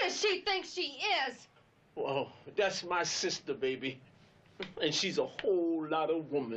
does she think she is? Well, that's my sister, baby. And she's a whole lot of woman.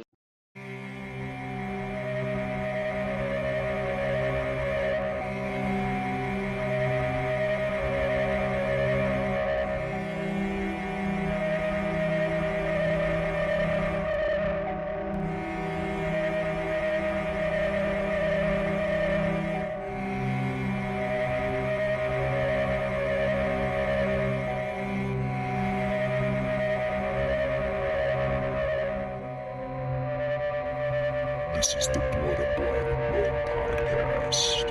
This is the Blood and Black Rum Podcast.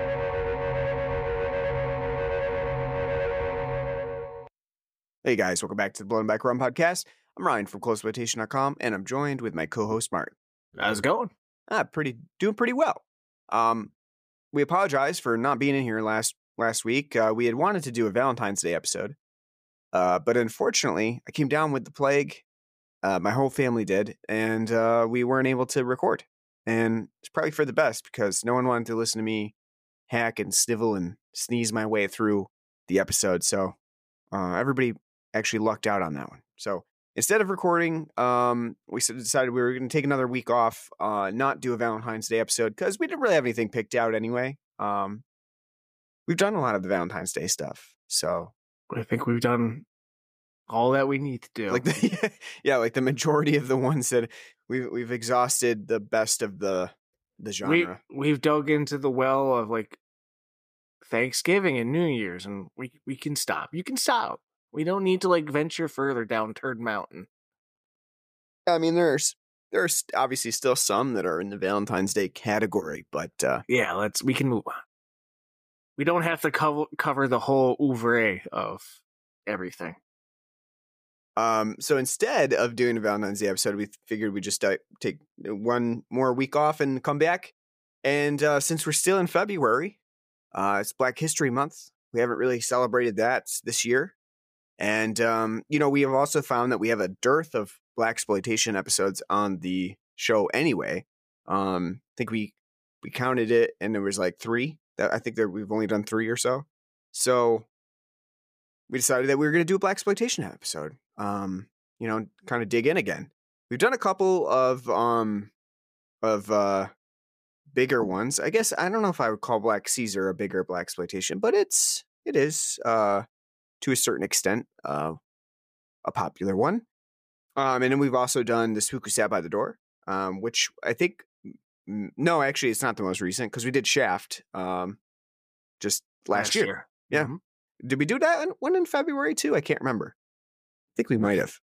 Hey guys, welcome back to the Blood and Black Rum Podcast. I'm Ryan from ClosePlantation.com, and I'm joined with my co-host Mark. How's it going? Doing pretty well. We apologize for not being in here last week. We had wanted to do a Valentine's Day episode, but unfortunately, I came down with the plague. My whole family did, and we weren't able to record. And it's probably for the best because no one wanted to listen to me hack and snivel and sneeze my way through the episode. So everybody actually lucked out on that one. So instead of recording, we decided we were going to take another week off, not do a Valentine's Day episode because we didn't really have anything picked out anyway. We've done a lot of the Valentine's Day stuff, so I think we've done all that we need to do. like the majority of the ones that we've exhausted the best of the genre. We've dug into the well of like Thanksgiving and New Year's, and we can stop. You can stop. We don't need to like venture further down Turd Mountain. I mean, there's obviously still some that are in the Valentine's Day category, but yeah, we can move on. We don't have to cover the whole oeuvre of everything. So instead of doing a Valentine's Day episode, we figured we'd just take one more week off and come back. And since we're still in February, it's Black History Month. We haven't really celebrated that this year. And, we have also found that we have a dearth of blaxploitation episodes on the show anyway. I think we counted it and there was like 3. I think that we've only done 3 or so. So we decided that we were going to do a blaxploitation episode. Kind of dig in again. We've done a couple of bigger ones. I guess I don't know if I would call Black Caesar a bigger blaxploitation, but it is to a certain extent a popular one. And then we've also done The Spook Who Sat by the Door, which I think no, actually it's not the most recent because we did Shaft just last year. Yeah. Mm-hmm. Did we do that one in February too? I can't remember. I think we might have.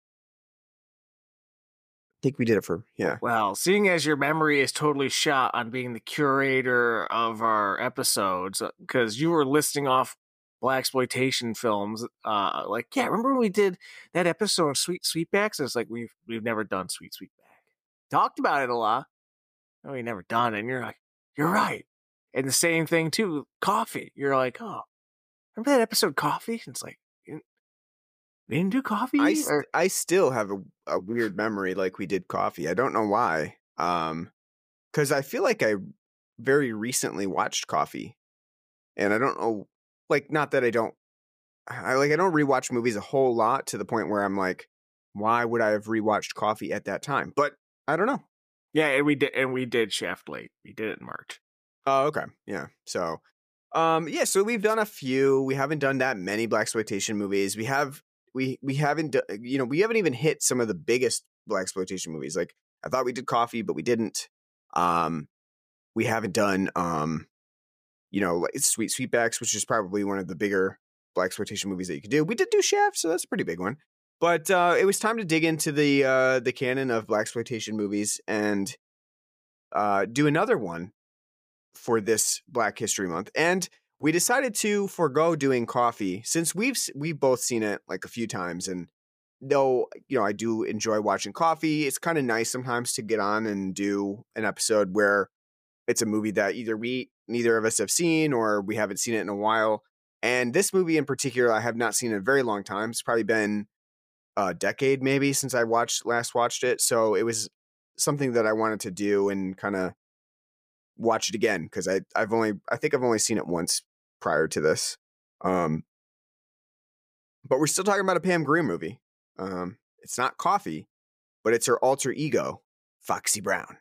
I think we did it for, yeah. Well, seeing as your memory is totally shot on being the curator of our episodes, because you were listing off blaxploitation films, remember when we did that episode of Sweet Sweetbacks? It's like we've never done Sweet Sweetback. Talked about it a lot. No, we never done it. And you're like, you're right. And the same thing too, Coffee. You're like, oh, remember that episode Coffee? And it's like, they didn't do Coffee? I still have a weird memory like we did Coffee. I don't know why. Because I feel like I very recently watched Coffee. And I don't know, not that I don't rewatch movies a whole lot to the point where I'm like, why would I have rewatched Coffee at that time? But I don't know. Yeah, and we did Shaft late. We did it in March. Oh, okay. Yeah. So, so we've done a few. We haven't done that many blaxploitation movies. We haven't even hit some of the biggest blaxploitation movies. Like I thought we did Coffee, but we didn't. We haven't done like Sweet Sweetbacks, which is probably one of the bigger blaxploitation movies that you could do. We did do Shaft, so that's a pretty big one. But it was time to dig into the canon of blaxploitation movies and do another one for this Black History Month. And we decided to forego doing Coffee since we've both seen it like a few times. And though, I do enjoy watching Coffee, it's kind of nice sometimes to get on and do an episode where it's a movie that either neither of us have seen or we haven't seen it in a while. And this movie in particular, I have not seen in a very long time. It's probably been a decade maybe since I last watched it. So it was something that I wanted to do and kind of watch it again because I think I've only seen it once prior to this. But we're still talking about a Pam Grier movie. It's not Coffee, but it's her alter ego, Foxy Brown.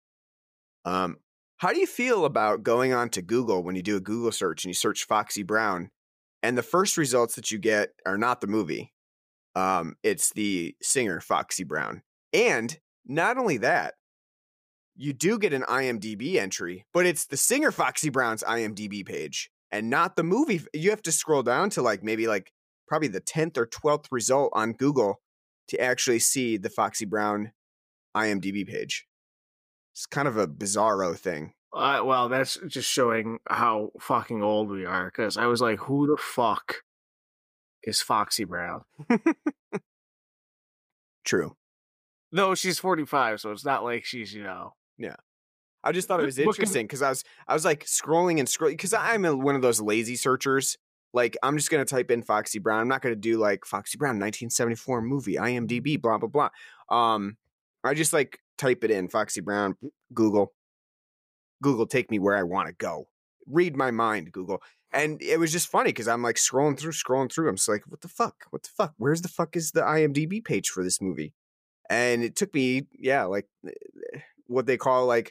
How do you feel about going on to Google when you do a Google search and you search Foxy Brown, and the first results that you get are not the movie? It's the singer Foxy Brown. And not only that, you do get an IMDb entry, but it's the singer Foxy Brown's IMDb page and not the movie. You have to scroll down to probably the 10th or 12th result on Google to actually see the Foxy Brown IMDb page. It's kind of a bizarro thing. Well, that's just showing how fucking old we are, because I was like, who the fuck is Foxy Brown? True. Though she's 45, so it's not like she's, Yeah. I just thought it was interesting because I was like scrolling and scrolling because I'm one of those lazy searchers. Like, I'm just going to type in Foxy Brown. I'm not going to do like Foxy Brown 1974 movie, IMDb, blah, blah, blah. I just like type it in, Foxy Brown, Google. Google, take me where I want to go. Read my mind, Google. And it was just funny because I'm like scrolling through. I'm just like, what the fuck? What the fuck? Where's the fuck is the IMDb page for this movie? And it took me, like what they call like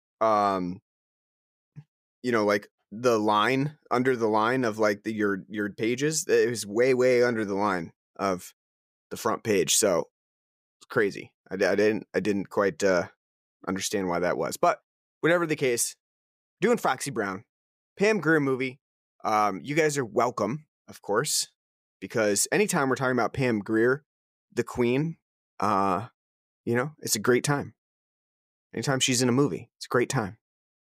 the line, under the line of like your pages. It was way under the line of the front page. So it's crazy. I didn't quite understand why that was. But whatever the case, doing Foxy Brown, Pam Grier movie. You guys are welcome, of course, because anytime we're talking about Pam Grier, the Queen, it's a great time. Anytime she's in a movie, it's a great time.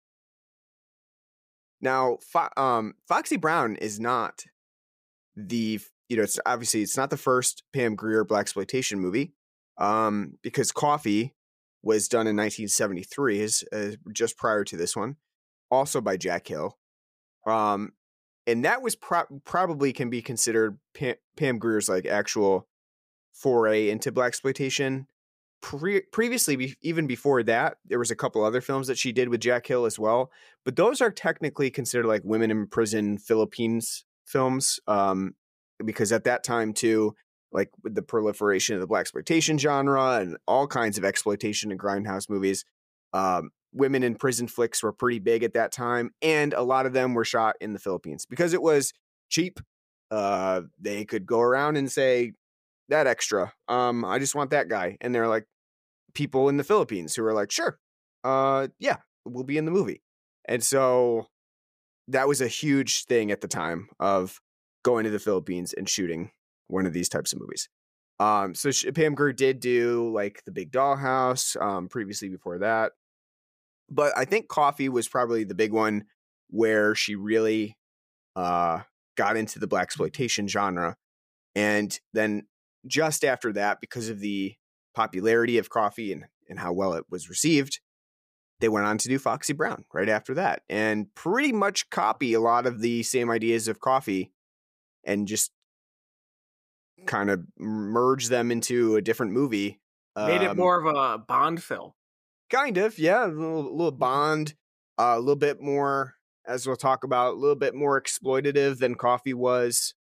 Now, Foxy Brown is not it's obviously it's not the first Pam Grier blaxploitation movie, because Coffee was done in 1973, just prior to this one, also by Jack Hill, and that was probably can be considered Pam Grier's like actual foray into blaxploitation. Previously, even before that, there was a couple other films that she did with Jack Hill as well, but those are technically considered like women in prison Philippines films, because at that time too, like with the proliferation of the blaxploitation genre and all kinds of exploitation and grindhouse movies, women in prison flicks were pretty big at that time, and a lot of them were shot in the Philippines because it was cheap. They could go around and say, that extra, I just want that guy, and they're like people in the Philippines who are like, sure, yeah, we'll be in the movie. And so that was a huge thing at the time of going to the Philippines and shooting one of these types of movies. So Pam Grier did do like The Big Dollhouse previously before that, but I think Coffee was probably the big one where she really got into the blaxploitation genre. And then just after that, because of the popularity of Coffee and how well it was received, they went on to do Foxy Brown right after that and pretty much copy a lot of the same ideas of Coffee and just kind of merge them into a different movie. Made it more of a Bond film. Kind of, yeah. A little Bond, a little bit more, as we'll talk about, a little bit more exploitative than Coffee was.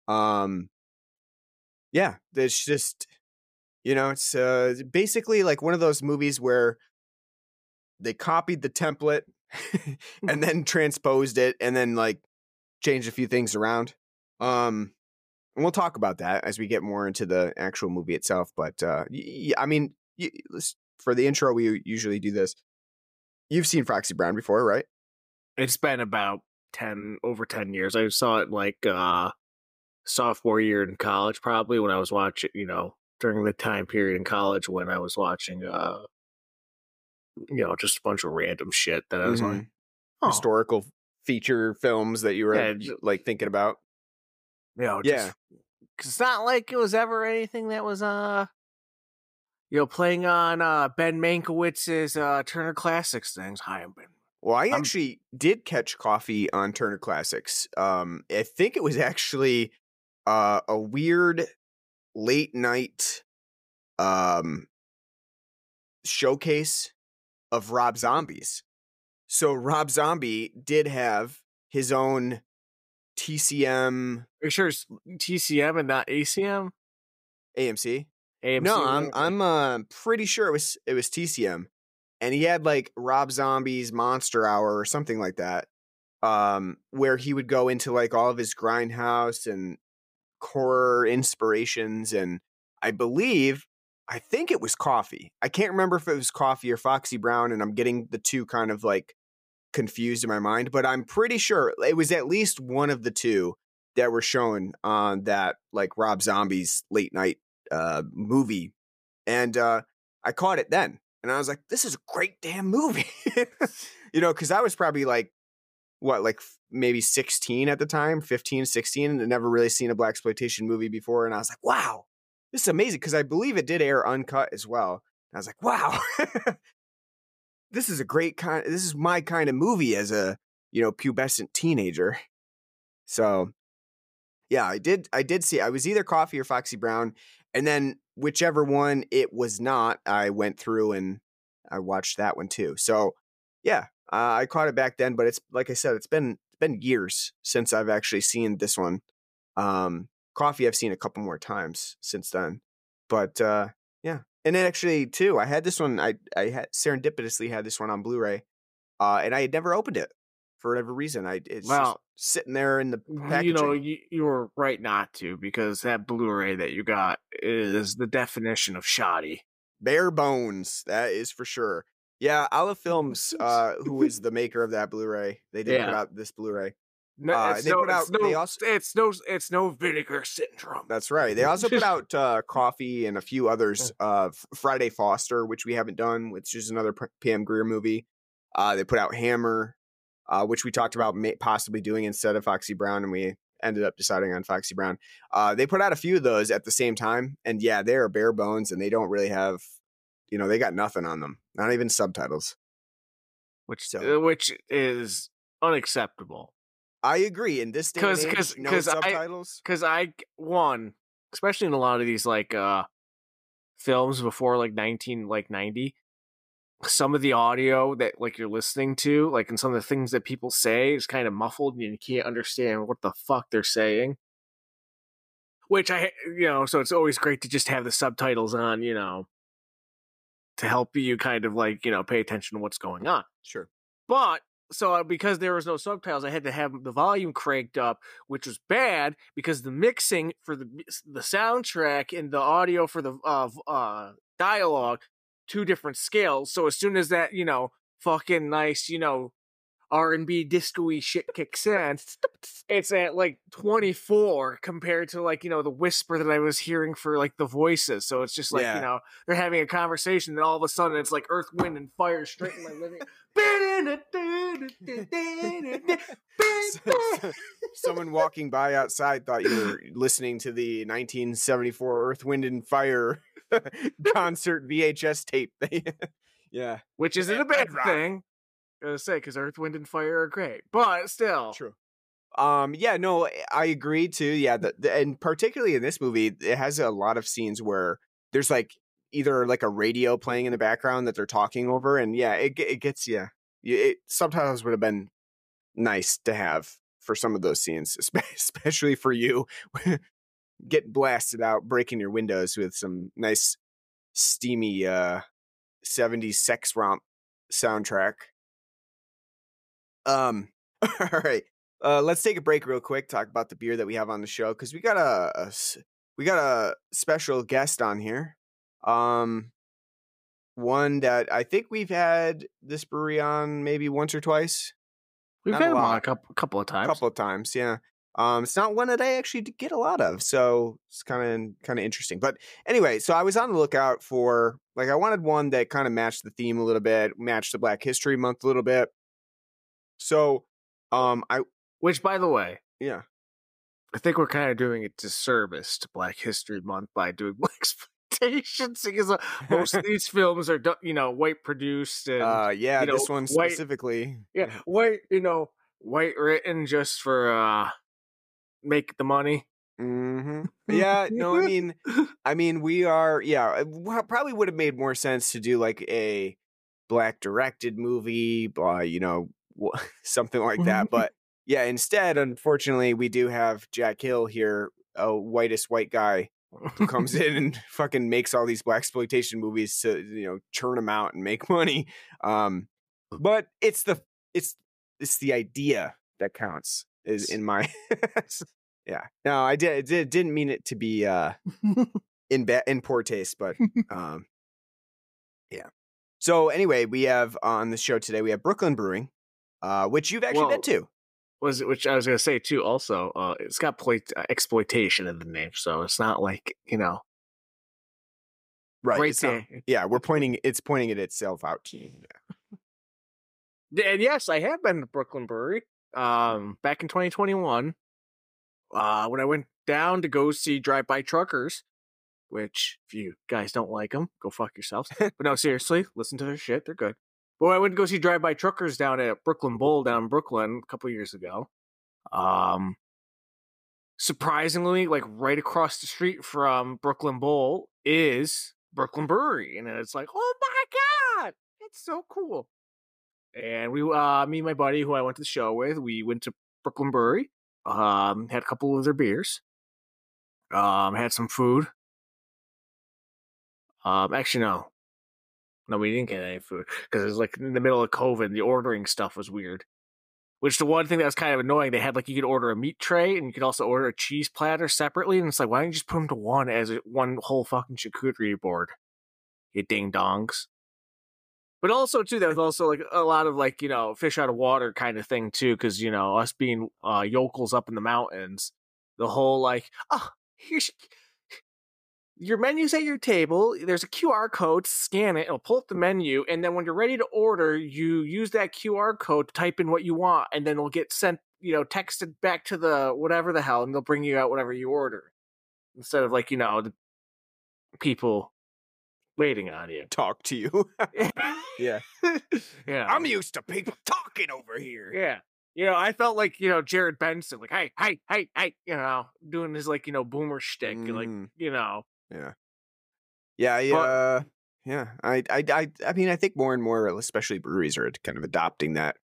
Yeah, it's just, it's basically like one of those movies where they copied the template and then transposed it and then like changed a few things around. And we'll talk about that as we get more into the actual movie itself. But I mean, for the intro, we usually do this. You've seen Foxy Brown before, right? It's been about over 10 years. I saw it like sophomore year in college, probably, when I was watching, during the time period in college when I was watching, just a bunch of random shit that I was like, historical feature films that you were like thinking about. Cause it's not like it was ever anything that was, playing on Ben Mankiewicz's Turner Classics things. Hi, I'm Ben. Well, I actually did catch Coffee on Turner Classics. I think it was actually a weird late night showcase of Rob Zombie's. So Rob Zombie did have his own TCM, Are you sure it's TCM and not ACM? AMC. AMC. No, whatever? I'm pretty sure it was TCM, and he had like Rob Zombie's Monster Hour or something like that, where he would go into like all of his grindhouse and horror inspirations, and I think it was Coffee. I can't remember if it was Coffee or Foxy Brown, and I'm getting the two kind of like confused in my mind, but I'm pretty sure it was at least one of the two that were shown on that like Rob Zombie's late night movie. And I caught it then, and I was like, this is a great damn movie. Because I was probably like maybe 16 at the time, 15, 16, and had never really seen a blaxploitation movie before. And I was like, wow, this is amazing, because I believe it did air uncut as well. And I was like, wow, this is this is my kind of movie as a, pubescent teenager. So yeah, I did see, I was either Coffee or Foxy Brown. And then whichever one it was not, I went through and I watched that one too. So yeah, I caught it back then, but it's like I said, it's been years since I've actually seen this one. Coffee I've seen a couple more times since then, but yeah. And then actually too, I had this one. I had serendipitously had this one on Blu-ray, and I had never opened it for whatever reason. It's just sitting there in the packaging. You were right not to, because that Blu-ray that you got is the definition of shoddy. Bare bones, that is for sure. Yeah, Olive Films, who is the maker of that Blu-ray, they did put out this Blu-ray. It's no Vinegar Syndrome. That's right. They also put out Coffee and a few others. Friday Foster, which we haven't done, which is another Pam Grier movie. They put out Hammer, which we talked about possibly doing instead of Foxy Brown, and we ended up deciding on Foxy Brown. They put out a few of those at the same time, and yeah, they are bare bones, and they don't really have, they got nothing on them, not even subtitles, which is unacceptable. I agree. In this day and age, no subtitles. Because especially in a lot of these like films before like 1990, some of the audio that like you're listening to, like, and some of the things that people say is kind of muffled and you can't understand what the fuck they're saying. Which so it's always great to just have the subtitles on, to help you kind of like, pay attention to what's going on. Sure. But so because there was no subtitles, I had to have the volume cranked up, which was bad because the mixing for the soundtrack and the audio for the dialogue, two different scales. So as soon as that, fucking nice, R&B disco-y shit kicks in, it's at like 24 compared to like, the whisper that I was hearing for like the voices. So it's just like, they're having a conversation, and all of a sudden it's like Earth, Wind, and Fire straight in my living. Someone walking by outside thought you were listening to the 1974 Earth, Wind, and Fire concert VHS tape. Yeah. Which isn't a bad thing. Gonna say, because Earth, Wind, and Fire are great, but still true. Yeah, no, I agree too. Yeah, and particularly in this movie, it has a lot of scenes where there's like either like a radio playing in the background that they're talking over, and yeah, it gets subtitles would have been nice to have for some of those scenes, especially for you getting blasted out, breaking your windows with some nice steamy 70s sex romp soundtrack. All right. Let's take a break real quick, talk about the beer that we have on the show, because we got a special guest on here. One that I think we've had this brewery on maybe once or twice. We've had him on a couple of times. Couple of times, yeah. It's not one that I actually get a lot of, so it's kind of interesting. But anyway, so I was on the lookout for, like, I wanted one that kind of matched the theme a little bit, matched the Black History Month a little bit. So, which, by the way, yeah, I think we're kind of doing a disservice to Black History Month by doing blaxploitation, because most of these films are, white produced, and this one specifically, white written just for make the money. Mm-hmm. Yeah, no, I mean, we are, probably would have made more sense to do like a Black directed movie, something like that. But Yeah, instead, unfortunately, we do have Jack Hill here, a whitest white guy who comes in and fucking makes all these blaxploitation movies to, you know, churn them out and make money. But it's the idea that counts is in my yeah. No, I didn't mean it to be in poor taste, but yeah. So anyway, we have on the show today, we have Brooklyn Brewing, which you've actually been to. Which I was gonna say too. Also, it's got exploitation in the name, so it's not like, you know, right there. Yeah, it's pointing it itself out. And yes, I have been to Brooklyn Brewery. Back in 2021, when I went down to go see Drive By Truckers, which if you guys don't like them, go fuck yourselves. But no, seriously, listen to their shit; they're good. But I went to go see Drive By Truckers down at Brooklyn Bowl down in Brooklyn a couple years ago. Surprisingly, like right across the street from Brooklyn Bowl is Brooklyn Brewery, and it's like, oh my god, it's so cool. And we, me and my buddy who I went to the show with, we went to Brooklyn Brewery. Had a couple of their beers. Had some food. Actually, no, we didn't get any food because it was like in the middle of COVID. The ordering stuff was weird. Which the one thing that was kind of annoying, they had like you could order a meat tray and you could also order a cheese platter separately, and it's like, why don't you just put them to one as one whole fucking charcuterie board? You ding dongs. But also too, there was also like a lot of like, you know, fish out of water kind of thing too, because, you know, us being yokels up in the mountains, the whole like, oh, here's your menu's at your table. There's a QR code. Scan it. It'll pull up the menu. And then when you're ready to order, you use that QR code to type in what you want. And then it'll get sent, you know, texted back to the whatever the hell. And they'll bring you out whatever you order. Instead of like, you know, the people waiting on you. Talk to you. Yeah. Yeah. I'm used to people talking over here. Yeah. You know, I felt like, you know, Jared Benson, like, hey, you know, doing his like, you know, boomer shtick, like, you know. Yeah. Yeah. I mean, I think more and more, especially breweries, are kind of adopting that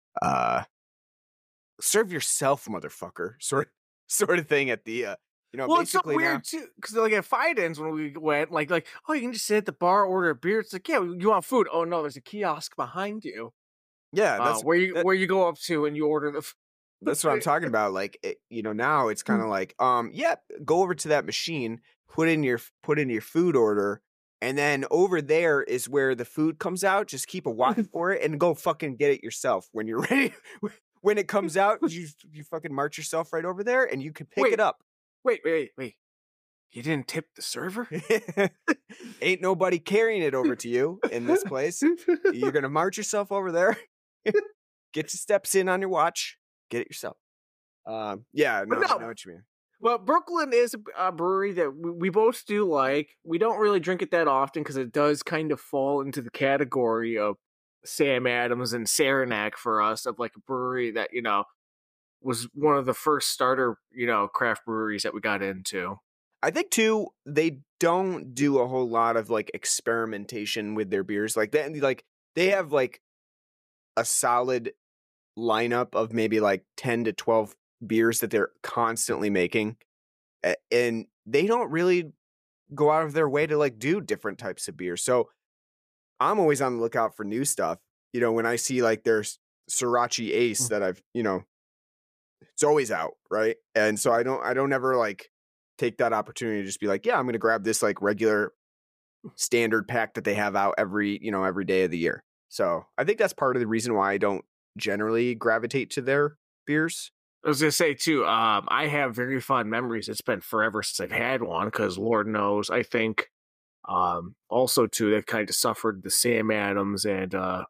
serve yourself, motherfucker, sort of thing at the you know, well, it's so basically weird too, because like at Fiden's when we went, like, oh, you can just sit at the bar, order a beer. It's like, yeah, you want food? Oh no, there's a kiosk behind you. Yeah, that's where you go up to and you order the. That's what I'm talking about. Like, you know, now it's kind of like, yeah, go over to that machine, put in your food order, and then over there is where the food comes out. Just keep a watch for it and go fucking get it yourself when you're ready. When it comes out, you fucking march yourself right over there and you can pick it up. Wait. You didn't tip the server? Ain't nobody carrying it over to you in this place. You're gonna march yourself over there. Get your steps in on your watch. Get it yourself. Yeah, no, I know what you mean. Well, Brooklyn is a brewery that we both do like. We don't really drink it that often because it does kind of fall into the category of Sam Adams and Saranac for us, of like a brewery that, you know, was one of the first starter, you know, craft breweries that we got into. I think too, they don't do a whole lot of like experimentation with their beers. Like they have like a solid lineup of maybe like 10 to 12 beers that they're constantly making, and they don't really go out of their way to like do different types of beer. So I'm always on the lookout for new stuff. You know, when I see like there's Sriracha Ace that I've, you know, it's always out, right? And so I don't ever like take that opportunity to just be like, yeah, I'm going to grab this like regular standard pack that they have out every day of the year. So I think that's part of the reason why I don't generally gravitate to their beers. I was gonna say too, I have very fond memories. It's been forever since I've had one because Lord knows, I think also too, they've kind of suffered the Sam Adams and a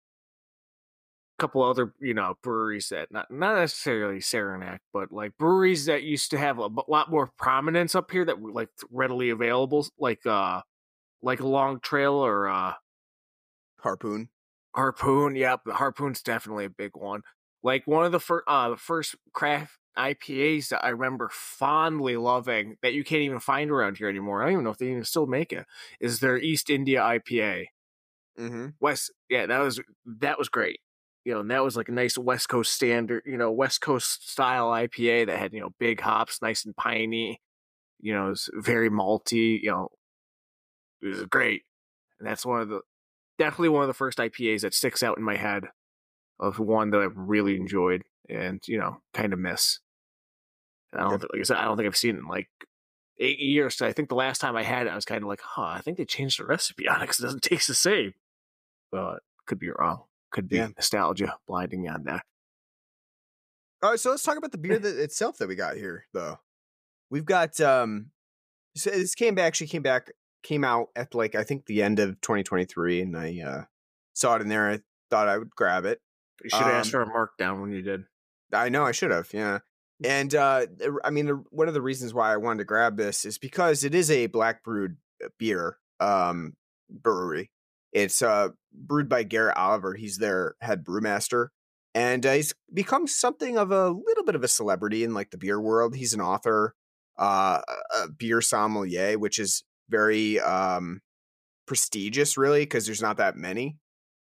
couple other, you know, breweries that not necessarily Saranac, but like breweries that used to have a lot more prominence up here that were like readily available, like a Long Trail or Harpoon. Yep, the Harpoon's definitely a big one. Like one of the first craft IPAs that I remember fondly loving that you can't even find around here anymore. I don't even know if they even still make it. Is their East India IPA. Mm-hmm. That was great. and that was like a nice West Coast standard, West Coast style IPA that had, big hops, nice and piney, it was very malty, it was great. And that's definitely one of the first IPAs that sticks out in my head of one that I've really enjoyed and, kind of miss. And like I said, I don't think I've seen it in like 8 years. So I think the last time I had it, I was kind of like, I think they changed the recipe on it because it doesn't taste the same. But could be wrong. Could be nostalgia blinding me on that. All right, so let's talk about the beer itself that we got here, though. We've got so this came out at like I think the end of 2023, and I saw it in there. I thought I would grab it. You should have asked for a markdown when you did. I know I should have, yeah. And I mean, one of the reasons why I wanted to grab this is because it is a black brewed beer brewery. It's brewed by Garrett Oliver. He's their head brewmaster, and he's become something of a little bit of a celebrity in like the beer world. He's an author, a beer sommelier, which is very prestigious, really, because there's not that many.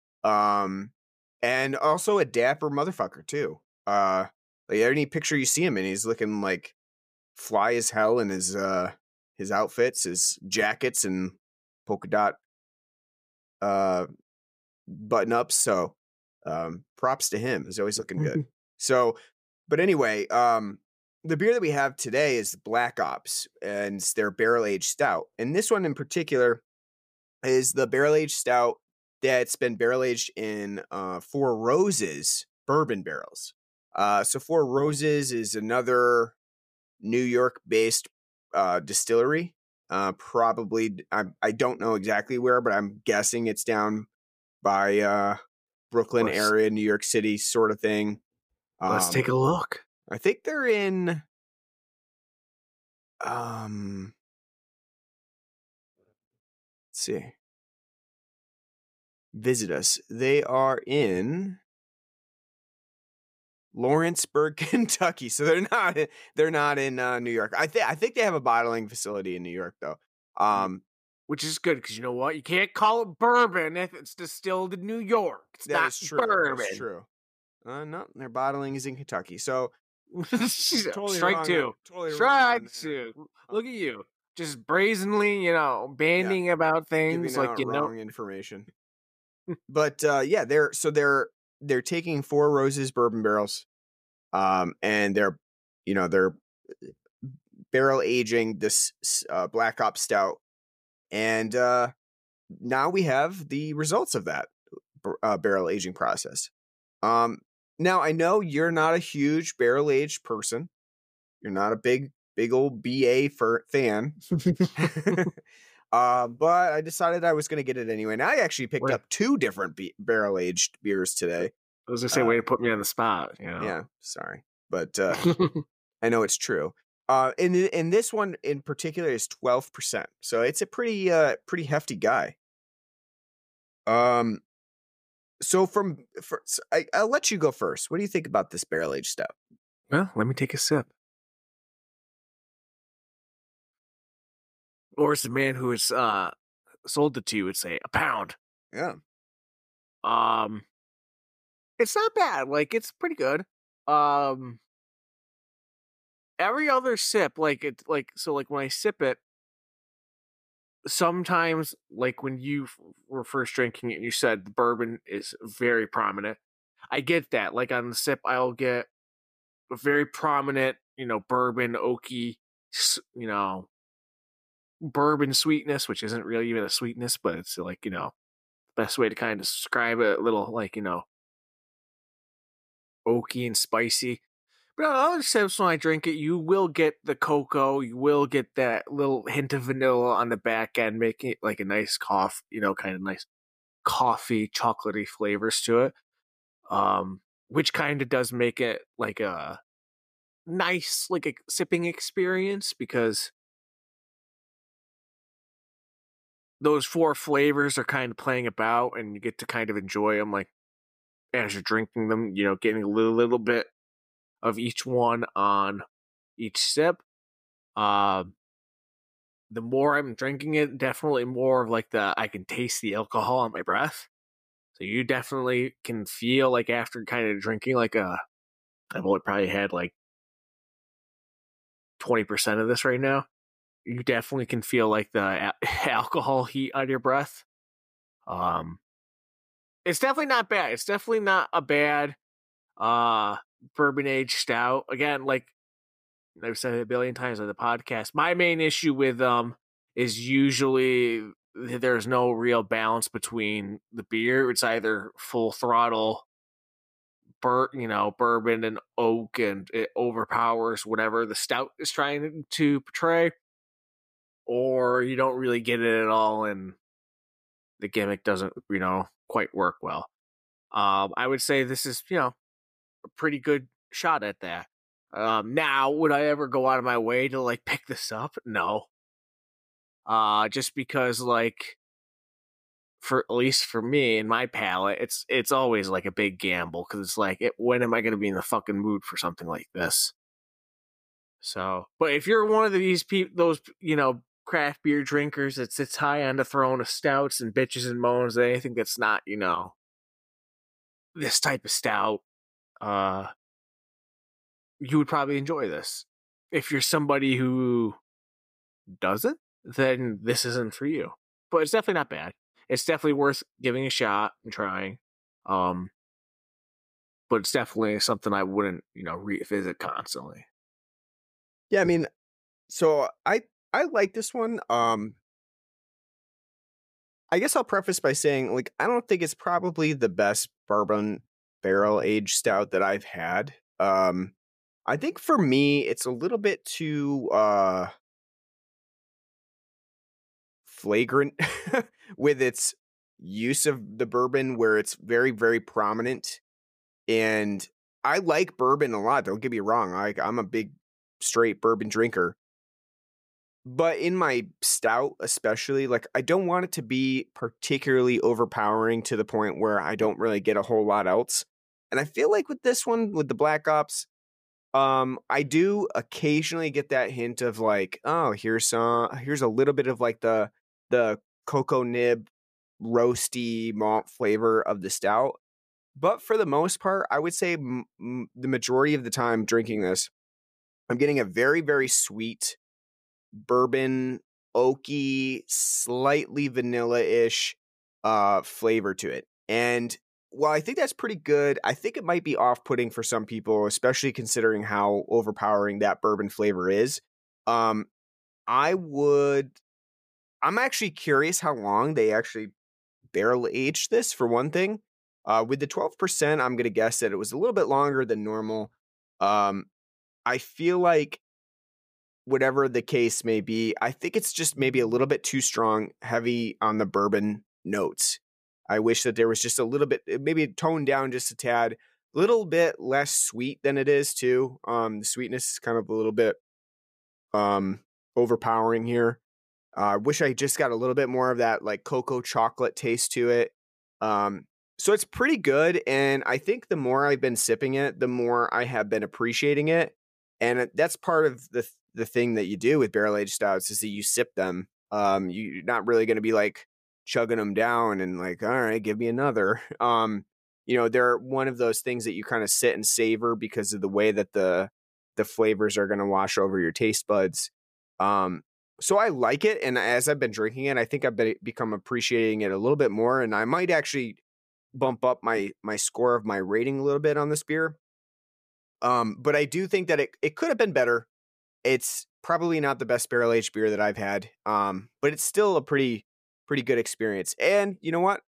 And also a dapper motherfucker too. Like any picture you see him in, he's looking like fly as hell in his outfits, his jackets and polka dot button ups. So props to him. He's always looking good. So, but anyway, the beer that we have today is Black Ops, and it's their barrel aged stout. And this one in particular is the barrel aged stout that's been barrel aged in Four Roses bourbon barrels. So Four Roses is another New York based distillery. Probably, I don't know exactly where, but I'm guessing it's down by Brooklyn area, New York City sort of thing. Let's take a look. I think they're in let's see. Visit us. They are in Lawrenceburg, Kentucky. So they're not in New York. I think they have a bottling facility in New York though. Which is good because you know what? You can't call it bourbon if it's distilled in New York. It's not true. bourbon. That's true. No, their bottling is in Kentucky. So totally strike two. Totally strike two. Look at you, just brazenly, banding about things giving like out wrong information. But they're taking Four Roses bourbon barrels, and they're barrel aging this Black Ops stout, and now we have the results of that barrel aging process. Now I know you're not a huge barrel aged person. You're not a big old BA fan. But I decided I was going to get it anyway. And I actually picked up two different barrel aged beers today. I was going to say, way to put me on the spot. Yeah, sorry, but I know it's true. And this one in particular is 12%, so it's a pretty hefty guy. So I'll let you go first. What do you think about this barrel aged stout? Well, let me take a sip. Or as the man who has sold it to you would say, a pound. Yeah. It's not bad. Like, it's pretty good. Every other sip, when I sip it, sometimes, like when you were first drinking it, you said the bourbon is very prominent. I get that. Like on the sip, I'll get a very prominent, bourbon, oaky, bourbon sweetness, which isn't really even a sweetness, but it's like, best way to kind of describe it, a little like, oaky and spicy. But on other sips, when I drink it, you will get the cocoa, you will get that little hint of vanilla on the back end, making it like a nice coffee, kind of nice coffee, chocolatey flavors to it. Which kind of does make it like a nice, like a sipping experience, because those four flavors are kind of playing about, and you get to kind of enjoy them, like as you're drinking them, getting a little bit of each one on each sip. The more I'm drinking it, definitely more of like I can taste the alcohol on my breath. So you definitely can feel like after kind of drinking like I've only probably had like 20% of this right now. You definitely can feel like the alcohol heat on your breath. It's definitely not bad. It's definitely not a bad bourbon aged stout. Again, like I've said it a billion times on the podcast, my main issue with is usually there's no real balance between the beer. It's either full throttle bourbon and oak, and it overpowers whatever the stout is trying to portray, or you don't really get it at all and the gimmick doesn't, quite work well. I would say this is, a pretty good shot at that. Now, would I ever go out of my way to like pick this up? No. Just because like, for at least for me and my palate, it's always like a big gamble because it's like, when am I going to be in the fucking mood for something like this? So, but if you're one of these people, those craft beer drinkers that sits high on the throne of stouts and bitches and moans at anything that's not this type of stout, you would probably enjoy this. If you're somebody who doesn't, then this isn't for you. But it's definitely not bad. It's definitely worth giving a shot and trying. But it's definitely something I wouldn't, revisit constantly. Yeah, I mean, so I like this one. I guess I'll preface by saying, like, I don't think it's probably the best bourbon barrel aged stout that I've had. I think for me, it's a little bit too flagrant with its use of the bourbon, where it's very, very prominent. And I like bourbon a lot. Don't get me wrong. I'm a big straight bourbon drinker. But in my stout, especially, like, I don't want it to be particularly overpowering to the point where I don't really get a whole lot else. And I feel like with this one, with the Black Ops, I do occasionally get that hint of like, oh, here's a little bit of like the cocoa nib roasty malt flavor of the stout. But for the most part, I would say the majority of the time drinking this, I'm getting a very, very sweet bourbon, oaky, slightly vanilla-ish flavor to it. And while I think that's pretty good, I think it might be off-putting for some people, especially considering how overpowering that bourbon flavor is. I'm actually curious how long they actually barrel aged this, for one thing. With the 12%, I'm going to guess that it was a little bit longer than normal. I feel like whatever the case may be, I think it's just maybe a little bit too strong, heavy on the bourbon notes. I wish that there was just a little bit, maybe toned down just a tad, a little bit less sweet than it is too. The sweetness is kind of a little bit overpowering here. I wish I just got a little bit more of that like cocoa chocolate taste to it. So it's pretty good. And I think the more I've been sipping it, the more I have been appreciating it. And that's part of the thing that you do with barrel-aged stouts is that you sip them. You're not really going to be like chugging them down and like, all right, give me another. They're one of those things that you kind of sit and savor because of the way that the flavors are going to wash over your taste buds. So I like it. And as I've been drinking it, I think I've become appreciating it a little bit more. And I might actually bump up my score of my rating a little bit on this beer. But I do think that it could have been better. It's probably not the best barrel-aged beer that I've had. But it's still a pretty good experience. And you know what?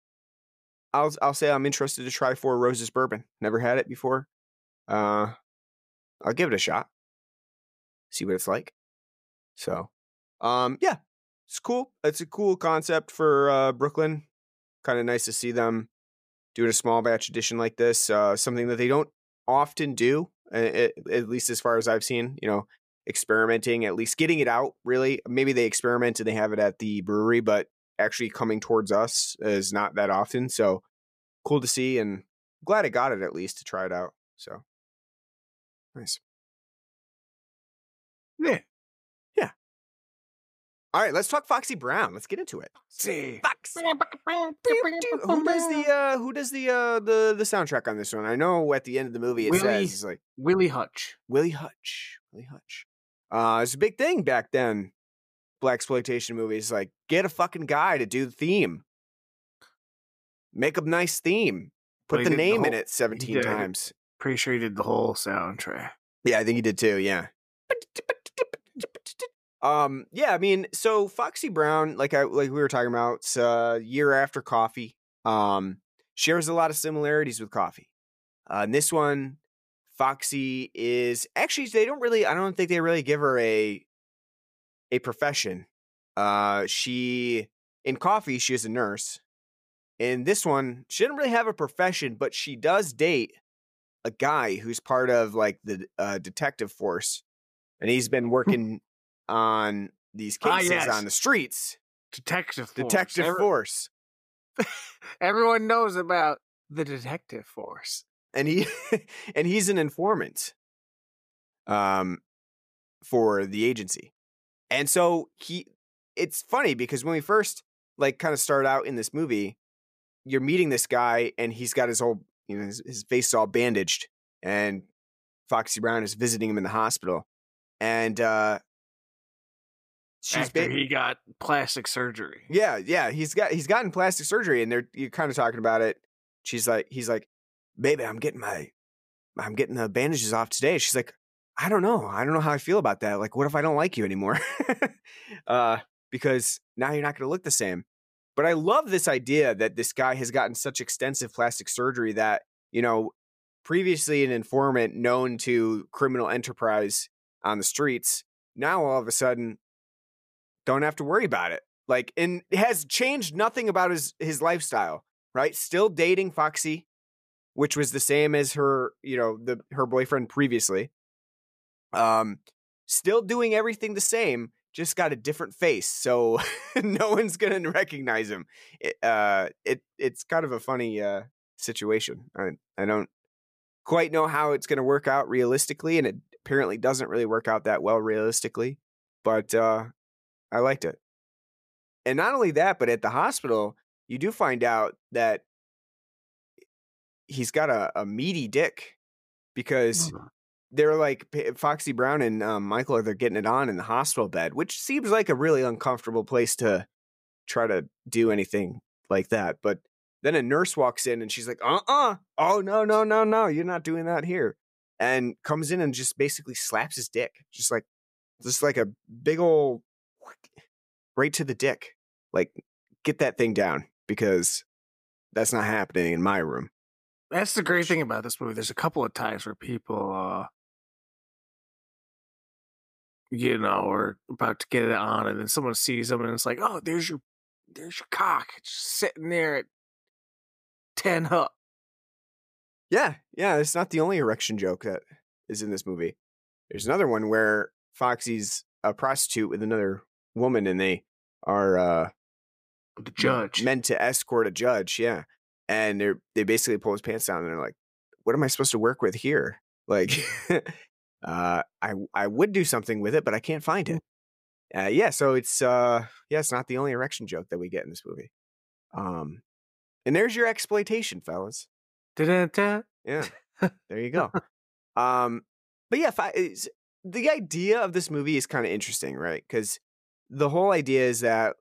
I'll say I'm interested to try Four Roses bourbon. Never had it before. I'll give it a shot. See what it's like. So, yeah, it's cool. It's a cool concept for Brooklyn. Kind of nice to see them doing a small batch edition like this. Something that they don't often do, at least as far as I've seen. Experimenting, at least getting it out. Really, maybe they experiment and they have it at the brewery, but actually coming towards us is not that often. So cool to see, and glad I got it at least to try it out. So nice. Yeah. All right, let's talk Foxy Brown. Let's get into it. See. Fox. Who does the soundtrack on this one? I know at the end of the movie it says it's like Willie Hutch. Willie Hutch. It's a big thing back then. Blaxploitation movies, like, get a fucking guy to do the theme. Make a nice theme. Put the name in it 17 times. Pretty sure he did the whole soundtrack. Yeah, I think he did too, yeah. Yeah, I mean, so Foxy Brown, like we were talking about, it's a year after Coffee. Shares a lot of similarities with Coffee. In this one, Foxy is actually, I don't think they really give her a profession. In Coffee, she is a nurse. In this one, she didn't really have a profession, but she does date a guy who's part of like the detective force, and he's been working on these cases on the streets. Detective Force. Everyone knows about the Detective Force, and he's an informant for the agency. And so it's funny because when we first like kind of start out in this movie, you're meeting this guy and he's got his whole, his face is all bandaged, and Foxy Brown is visiting him in the hospital. And he got plastic surgery. Yeah, he's gotten plastic surgery, and you're kind of talking about it. He's like, baby, I'm getting the bandages off today. She's like, I don't know how I feel about that. Like, what if I don't like you anymore? Because now you're not going to look the same. But I love this idea that this guy has gotten such extensive plastic surgery that, previously an informant known to criminal enterprise on the streets, now all of a sudden don't have to worry about it. Like, and it has changed nothing about his lifestyle, right? Still dating Foxy, which was the same as her, her boyfriend previously. Still doing everything the same, just got a different face, so no one's gonna recognize him. It's kind of a funny situation. I don't quite know how it's gonna work out realistically, and it apparently doesn't really work out that well realistically. But I liked it. And not only that, but at the hospital, you do find out that he's got a meaty dick, because they're like, Foxy Brown and Michael, they're getting it on in the hospital bed, which seems like a really uncomfortable place to try to do anything like that. But then a nurse walks in and she's like, oh, no, you're not doing that here. And comes in and just basically slaps his dick. Just like a big old right to the dick. Like, get that thing down, because that's not happening in my room. That's the great thing about this movie. There's a couple of times where people, are about to get it on, and then someone sees them, and it's like, oh, there's your cock, just sitting there at 10 up. Yeah, it's not the only erection joke that is in this movie. There's another one where Foxy's a prostitute with another woman, and they are the judge meant to escort a judge, yeah. And they basically pull his pants down, and they're like, what am I supposed to work with here? Like, I would do something with it, but I can't find it. So it's it's not the only erection joke that we get in this movie. And there's your exploitation, fellas. Da-da-da. Yeah, there you go. But yeah, the idea of this movie is kind of interesting, right? Because the whole idea is that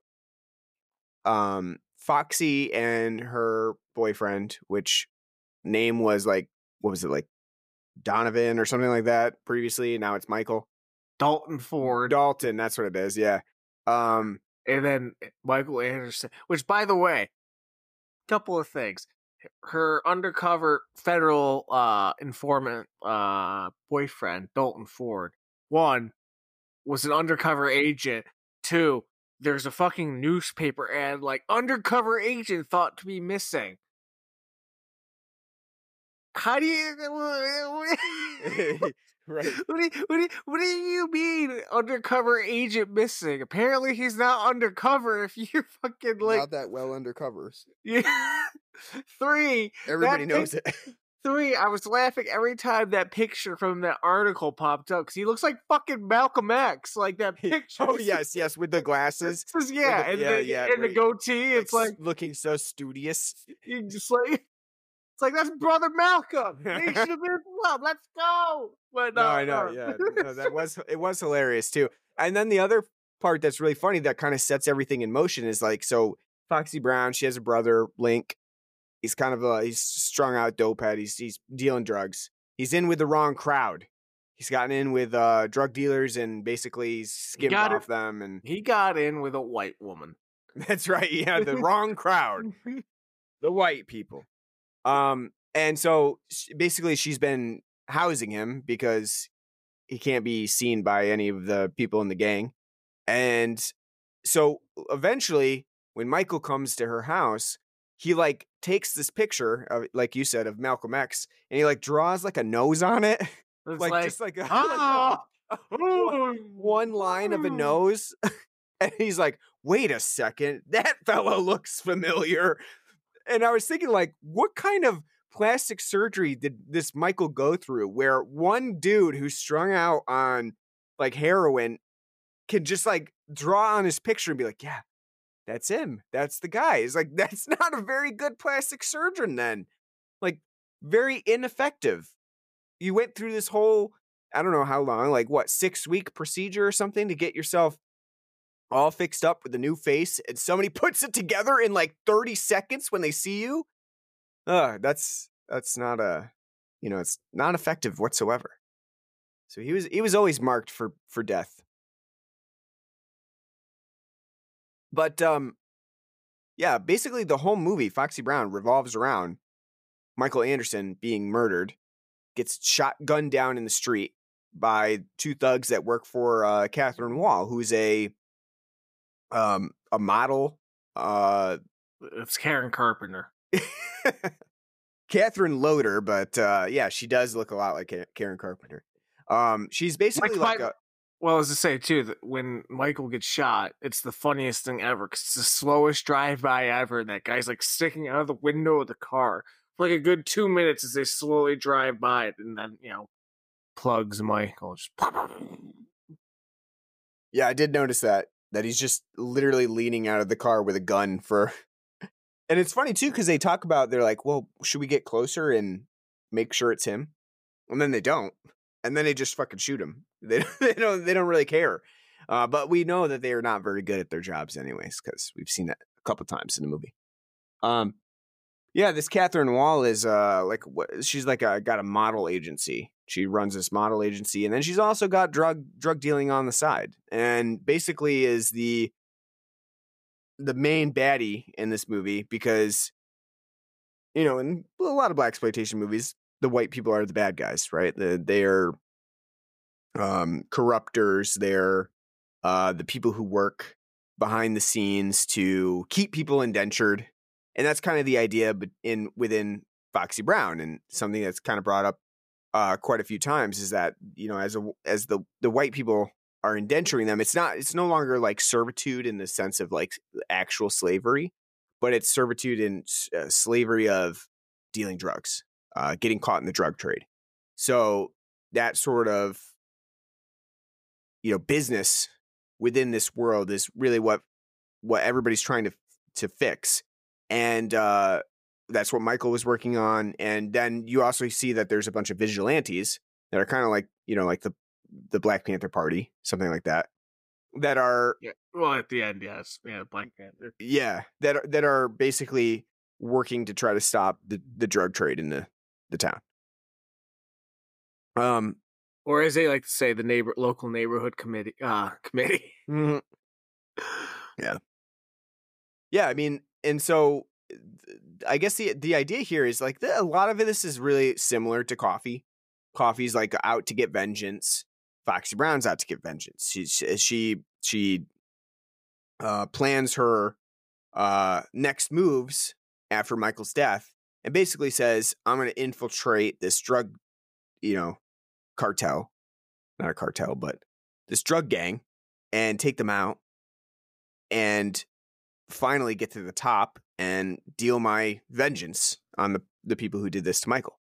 Foxy and her boyfriend, which name was like, what was it, like Donovan or something like that previously? Now it's Michael. Dalton Ford. Dalton, that's what it is, yeah. And then Michael Anderson, which, by the way, couple of things. Her undercover federal informant boyfriend, Dalton Ford, 1, was an undercover agent. 2, there's a fucking newspaper ad like, undercover agent thought to be missing. How do you... Right. What do you mean undercover agent missing? Apparently he's not undercover if you're fucking like... Not that well undercover. Yeah. 3... Everybody knows it. 3, I was laughing every time that picture from that article popped up because he looks like fucking Malcolm X, like that picture. Oh yes, with the glasses. Yeah, and the goatee. It's like looking so studious. you just like it's like that's brother Malcolm. He should have been club. Let's go. But No, I know. Yeah, no, it was hilarious too. And then the other part that's really funny that kind of sets everything in motion is like, so Foxy Brown, she has a brother, Link. He's kind of he's strung out dope head. He's dealing drugs. He's in with the wrong crowd. He's gotten in with drug dealers and basically skimmed off them. And he got in with a white woman. That's right. Yeah, the wrong crowd, the white people. And so basically, she's been housing him because he can't be seen by any of the people in the gang. And so eventually, when Michael comes to her house, he like takes this picture of, like you said, of Malcolm X, and he like draws like a nose on it, just like a one line of a nose, and he's like, "Wait a second, that fellow looks familiar." And I was thinking, like, what kind of plastic surgery did this Michael go through, where one dude who's strung out on like heroin can just like draw on his picture and be like, "Yeah, that's him. That's the guy." It's like, that's not a very good plastic surgeon then. Like, very ineffective. You went through this whole, I don't know how long, like what, 6-week procedure or something to get yourself all fixed up with a new face, and somebody puts it together in like 30 seconds when they see you. That's not it's not effective whatsoever. So he was always marked for death. But yeah, basically the whole movie, Foxy Brown, revolves around Michael Anderson being murdered, gets gunned down in the street by two thugs that work for Catherine Wall, who's a model. It's Karen Carpenter. Catherine Loader, but yeah, she does look a lot like Karen Carpenter. She's basically well, as I say, too, that when Michael gets shot, it's the funniest thing ever, because it's the slowest drive-by ever, and that guy's, like, sticking out of the window of the car for, like, a good 2 minutes as they slowly drive by it, and then, plugs Michael. Just... Yeah, I did notice that he's just literally leaning out of the car with a gun for... And it's funny, too, because they talk about, they're like, well, should we get closer and make sure it's him? And then they don't. And then they just fucking shoot him. They don't really care. But we know that they are not very good at their jobs anyways, because we've seen that a couple times in the movie. Yeah, this Catherine Wall is she's got a model agency. She runs this model agency, and then she's also got drug dealing on the side, and basically is the main baddie in this movie, because in a lot of blaxploitation movies, the white people are the bad guys, right? They're corruptors. They're the people who work behind the scenes to keep people indentured, and that's kind of the idea. But within Foxy Brown, and something that's kind of brought up quite a few times is that as the white people are indenturing them, it's no longer like servitude in the sense of like actual slavery, but it's servitude in slavery of dealing drugs. Getting caught in the drug trade. So that sort of, business within this world is really what everybody's trying to fix. And that's what Michael was working on. And then you also see that there's a bunch of vigilantes that are kind of like, like the Black Panther Party, something like that, that are... Yeah. Well, at the end, yes. Yeah, Black Panther. Yeah, that are basically working to try to stop the drug trade in the town. Or as they like to say, the local neighborhood committee. Mm-hmm. Yeah. I mean, and so I guess the idea here is like a lot of this is really similar to Coffy. Coffy's like out to get vengeance. Foxy Brown's out to get vengeance. She plans her next moves after Michael's death, and basically says, I'm going to infiltrate this drug, cartel. Not a cartel, but this drug gang, and take them out, and finally get to the top and deal my vengeance on the people who did this to Michael.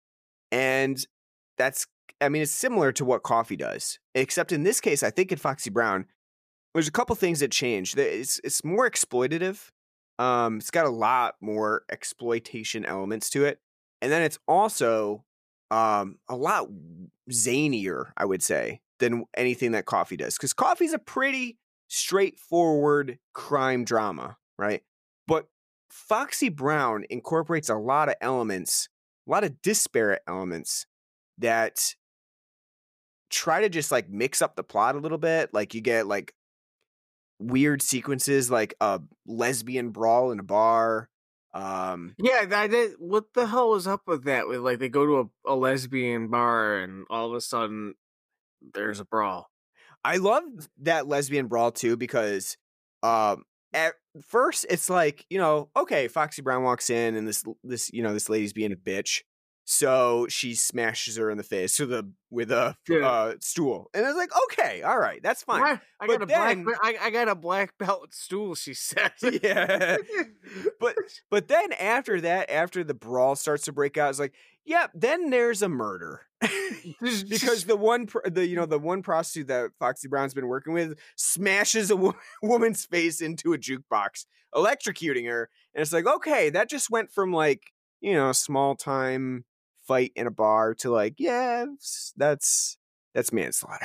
And that's, I mean, it's similar to what Coffee does, except in this case, I think in Foxy Brown, there's a couple things that change. It's more exploitative. It's got a lot more exploitation elements to it. And then it's also a lot zanier, I would say, than anything that Coffee does. Because Coffee's a pretty straightforward crime drama, right? But Foxy Brown incorporates a lot of elements, a lot of disparate elements that try to just like mix up the plot a little bit. Like you get like weird sequences, like a lesbian brawl in a bar. Yeah, I did. What the hell was up with that? With like they go to a lesbian bar and all of a sudden there's a brawl. I love that lesbian brawl too because at first it's like, you know, okay, Foxy Brown walks in and this this lady's being a bitch. So she smashes her in the face with a stool. And I was like, okay, all right, that's fine. I got a black belt stool, she said. Yeah. But then after that, after the brawl starts to break out, it's like, yeah, then there's a murder. Because the one prostitute that Foxy Brown's been working with smashes a woman's face into a jukebox, electrocuting her. And it's like, okay, that just went from like, you know, small time fight in a bar to like, yeah, that's manslaughter.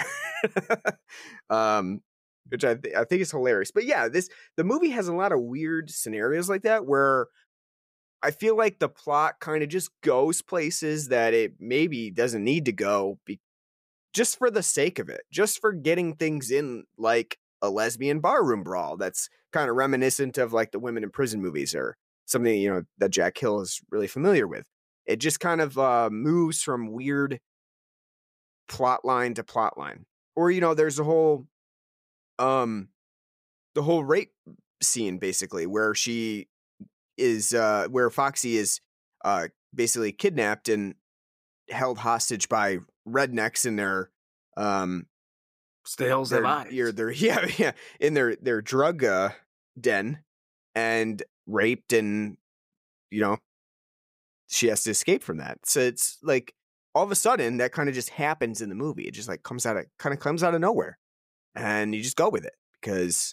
Which I think is hilarious. But yeah, the movie has a lot of weird scenarios like that where I feel like the plot kind of just goes places that it maybe doesn't need to go just for the sake of it, just for getting things in, like a lesbian barroom brawl that's kind of reminiscent of like the Women in Prison movies or something, you know, that Jack Hill is really familiar with. It just kind of moves from weird plot line to plot line. Or, you know, there's the whole rape scene basically where she is where Foxy is basically kidnapped and held hostage by rednecks in their Stales of eyes. In their drug den and raped, and you know she has to escape from that. So it's like all of a sudden that kind of just happens in the movie. It just like comes out of nowhere, and you just go with it because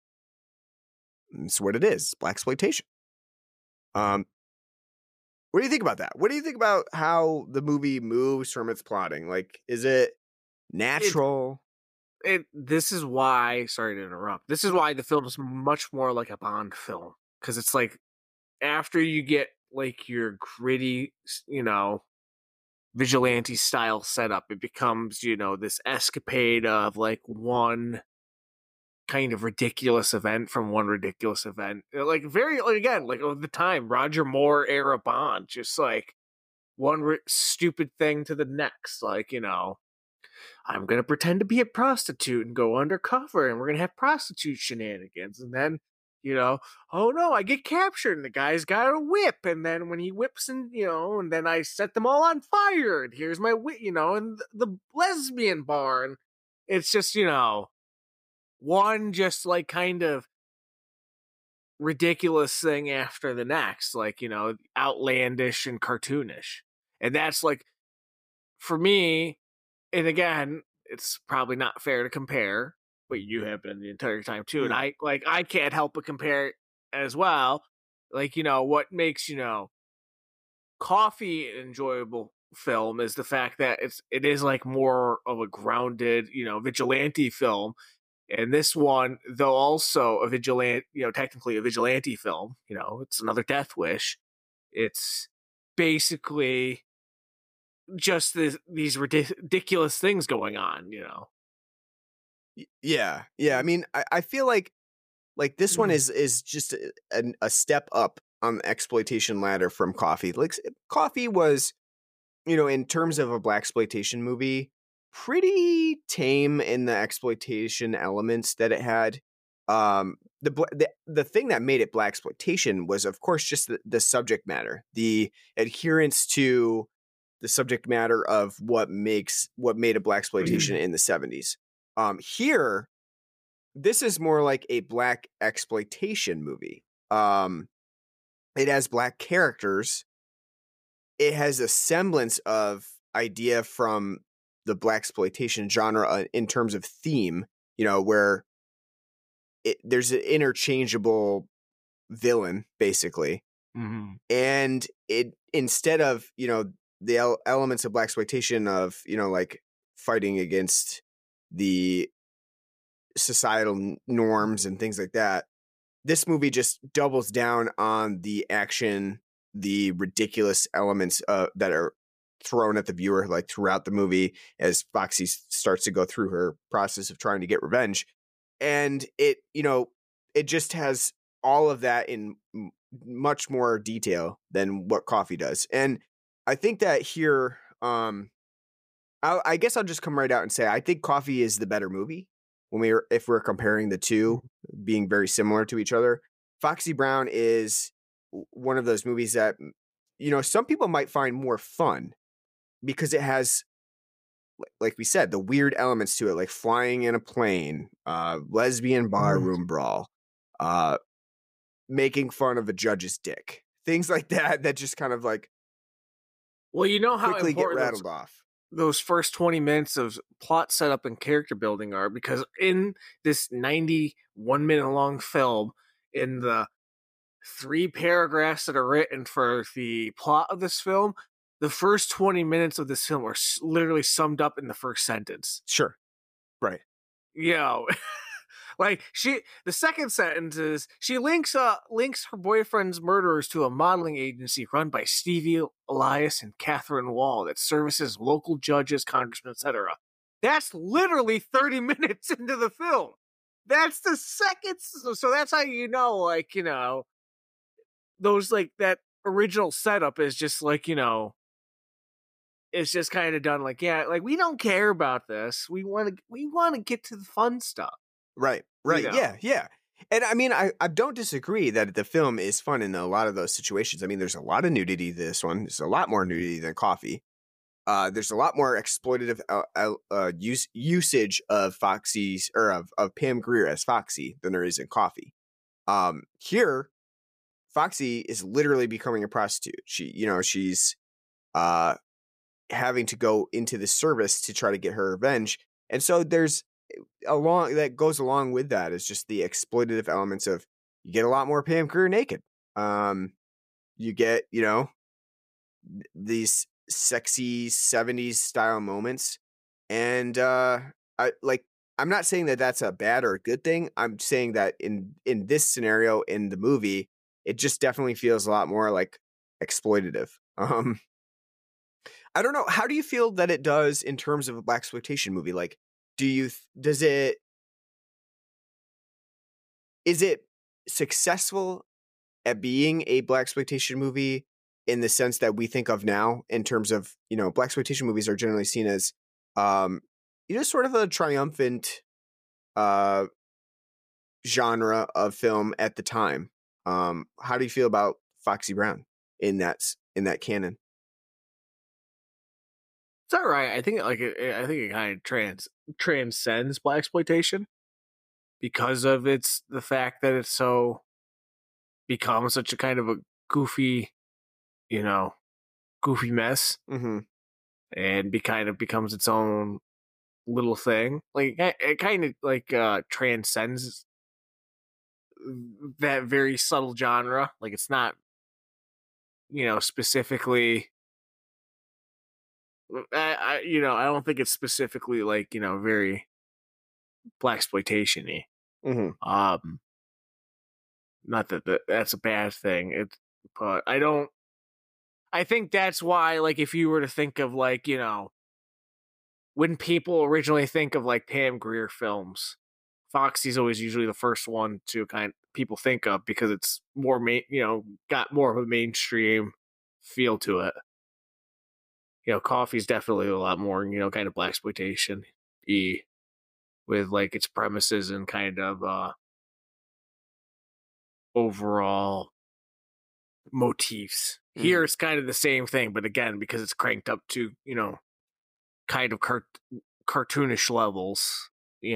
it's what it is. Blaxploitation. What do you think about that? What do you think about how the movie moves from its plotting? Like, is it natural? This is why, sorry to interrupt, this is why the film is much more like a Bond film. Because it's like, after you get like your gritty, you know, vigilante style setup, it becomes, you know, this escapade of like one kind of ridiculous event from one ridiculous event. Like very, like, again, like of the time, Roger Moore era Bond, just like one stupid thing to the next. Like, you know, I'm going to pretend to be a prostitute and go undercover and we're going to have prostitute shenanigans. And then, you know, oh no, I get captured and the guy's got a whip. And then when he whips and, you know, and then I set them all on fire and here's my whip, you know, and the lesbian bar. And it's just, you know, one just like kind of ridiculous thing after the next, like, you know, outlandish and cartoonish. And that's like, for me, and again, it's probably not fair to compare, but you have been the entire time too. And I can't help but compare it as well. Like, you know, what makes, you know, Coffee an enjoyable film is the fact that it is like more of a grounded, you know, vigilante film. And this one, though also a vigilante, you know, technically a vigilante film, you know, it's another Death Wish. It's basically just these ridiculous things going on, you know. Yeah. I mean, I feel like this one is just a step up on the exploitation ladder from Coffee. Like Coffee was, you know, in terms of a blaxploitation movie, pretty tame in the exploitation elements that it had. The thing that made it blaxploitation was, of course, just the subject matter, the adherence to the subject matter of what made a blaxploitation in the 70s. Here, this is more like a black exploitation movie. It has black characters, it has a semblance of idea from the blaxploitation genre in terms of theme, where there's an interchangeable villain basically. Mm-hmm. And it, instead of, the elements of blaxploitation of, like fighting against the societal norms and things like that, this movie just doubles down on the action, the ridiculous elements that are thrown at the viewer, like throughout the movie, as Foxy starts to go through her process of trying to get revenge. And it just has all of that in much more detail than what Coffee does. And I think that here, I guess I'll just come right out and say I think Coffee is the better movie if we're comparing the two being very similar to each other. Foxy Brown is one of those movies that, some people might find more fun because it has, like we said, the weird elements to it, like flying in a plane, lesbian barroom brawl, making fun of a judge's dick, things like that just kind of like, well, you know how quickly get important rattled off. Those first 20 minutes of plot setup and character building are, because in this 91 minute long film, in the 3 paragraphs that are written for the plot of this film, the first 20 minutes of this film are literally summed up in the first sentence. Sure. Right. Like the second sentence is she links her boyfriend's murderers to a modeling agency run by Stevie Elias and Catherine Wall that services local judges, congressmen, etc. That's literally 30 minutes into the film. That's the second. So that's how those like that original setup is just like, it's just kind of done like, yeah, like we don't care about this. We want to get to the fun stuff. Right. Yeah. And I mean, I don't disagree that the film is fun in a lot of those situations. I mean, there's a lot of nudity to this one. There's a lot more nudity than Coffee. There's a lot more exploitative usage of Foxy's or of Pam Grier as Foxy than there is in Coffee. Here, Foxy is literally becoming a prostitute. She's having to go into the service to try to get her revenge, and so there's that goes along with that is just the exploitative elements of you get a lot more Pam Grier naked. You get, these sexy 70s style moments. And I'm not saying that that's a bad or a good thing. I'm saying that in this scenario in the movie, it just definitely feels a lot more like exploitative. I don't know. How do you feel that it does in terms of a blaxploitation movie? Like, is it successful at being a blaxploitation movie in the sense that we think of now, in terms of, blaxploitation movies are generally seen as, sort of a triumphant genre of film at the time. How do you feel about Foxy Brown in that canon? It's all right. I think it kind of transcends blaxploitation because of the fact that it's so become such a kind of a goofy mess, mm-hmm. and becomes its own little thing. Like it kind of like transcends that very subtle genre. Like it's not, specifically. I don't think it's specifically like, very blaxploitation-y. Mm-hmm. Not that that's a bad thing. But I think that's why, like, if you were to think of like, when people originally think of like Pam Grier films, Foxy's always usually the first one to people think of because it's more got more of a mainstream feel to it. Coffee's definitely a lot more, kind of blaxploitation-y with like its premises and kind of overall motifs. Mm. Here it's kind of the same thing, but again, because it's cranked up to, kind of cartoonish levels,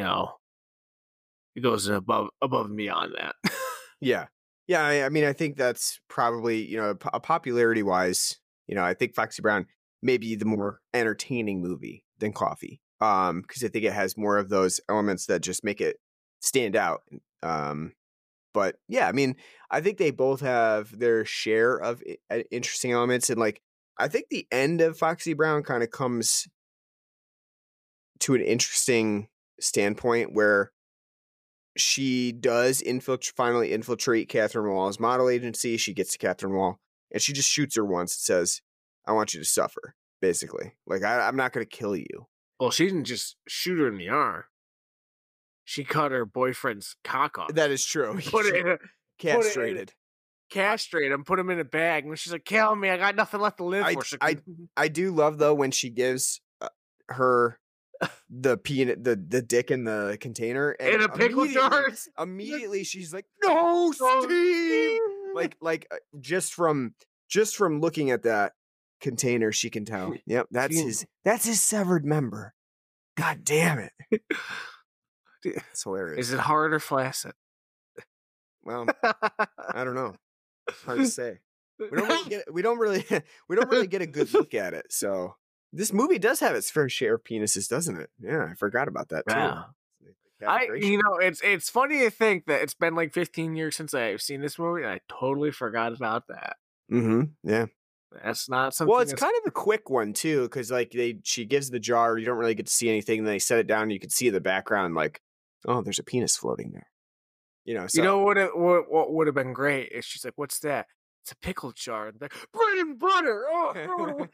it goes above and beyond that. Yeah. I mean, I think that's probably, popularity-wise, I think Foxy Brown may be the more entertaining movie than Coffee. Because I think it has more of those elements that just make it stand out. But yeah, I mean, I think they both have their share of interesting elements, and like I think the end of Foxy Brown kind of comes to an interesting standpoint where she does finally infiltrate Catherine Wall's model agency. She gets to Catherine Wall and she just shoots her once and says, "I want you to suffer." Basically, like I'm not going to kill you. Well, she didn't just shoot her in the arm. She cut her boyfriend's cock off. That is true. Put it in a, Castrated. Castrate him, put him in a bag. And she's like, "Kill me! I got nothing left to live for." I do love though when she gives her the peanut, the dick in the container and in a pickle jar. Immediately, she's like, "No, Steve!" like just from looking at that container, she can tell. Yep, that's his severed member. God damn it! It's hilarious. Is it hard or flaccid? Well, I don't know. Hard to say. We don't really get a good look at it. So this movie does have its fair share of penises, doesn't it? Yeah, I forgot about that too. Yeah. It's funny to think that it's been like 15 years since I've seen this movie, and I totally forgot about that. Mm-hmm. Yeah. That's not something. Well, it's kind of a quick one too, because like she gives the jar, you don't really get to see anything. Then they set it down, and you can see in the background, like, oh, there's a penis floating there. So, what would have been great if she's like, "What's that?" It's a pickle jar. And like, bread and butter. Oh,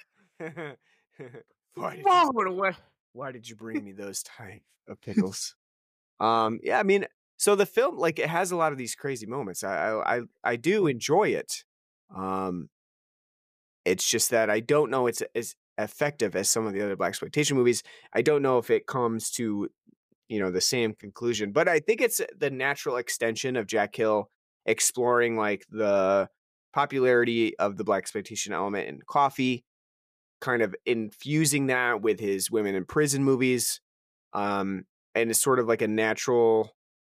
why did you bring me those type of pickles? Yeah, I mean, so the film, like, it has a lot of these crazy moments. I do enjoy it. It's just that I don't know it's as effective as some of the other blaxploitation movies. I don't know if it comes to the same conclusion, but I think it's the natural extension of Jack Hill exploring like the popularity of the blaxploitation element in Coffee, kind of infusing that with his women in prison movies, and it's sort of like a natural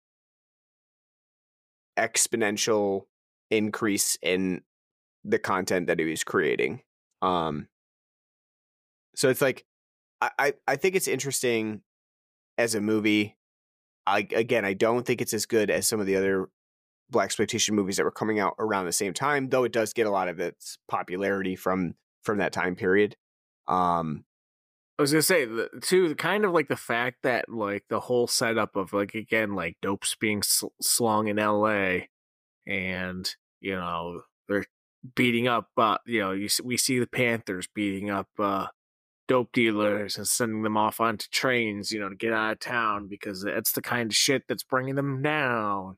exponential increase in the content that he was creating. So it's like I think it's interesting as a movie. I don't think it's as good as some of the other blaxploitation movies that were coming out around the same time, though it does get a lot of its popularity from that time period. I was gonna say too, kind of like the fact that like the whole setup of like, again, like dopes being slung in LA, and they're beating up we see the Panthers beating up dope dealers and sending them off onto trains, to get out of town, because that's the kind of shit that's bringing them down.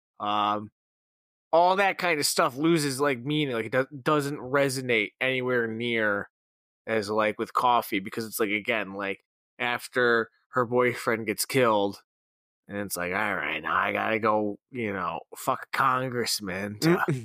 All that kind of stuff loses like meaning, like it doesn't resonate anywhere near as like with Coffee, because it's like, again, like after her boyfriend gets killed, and it's like, all right, now I gotta go, fuck a congressman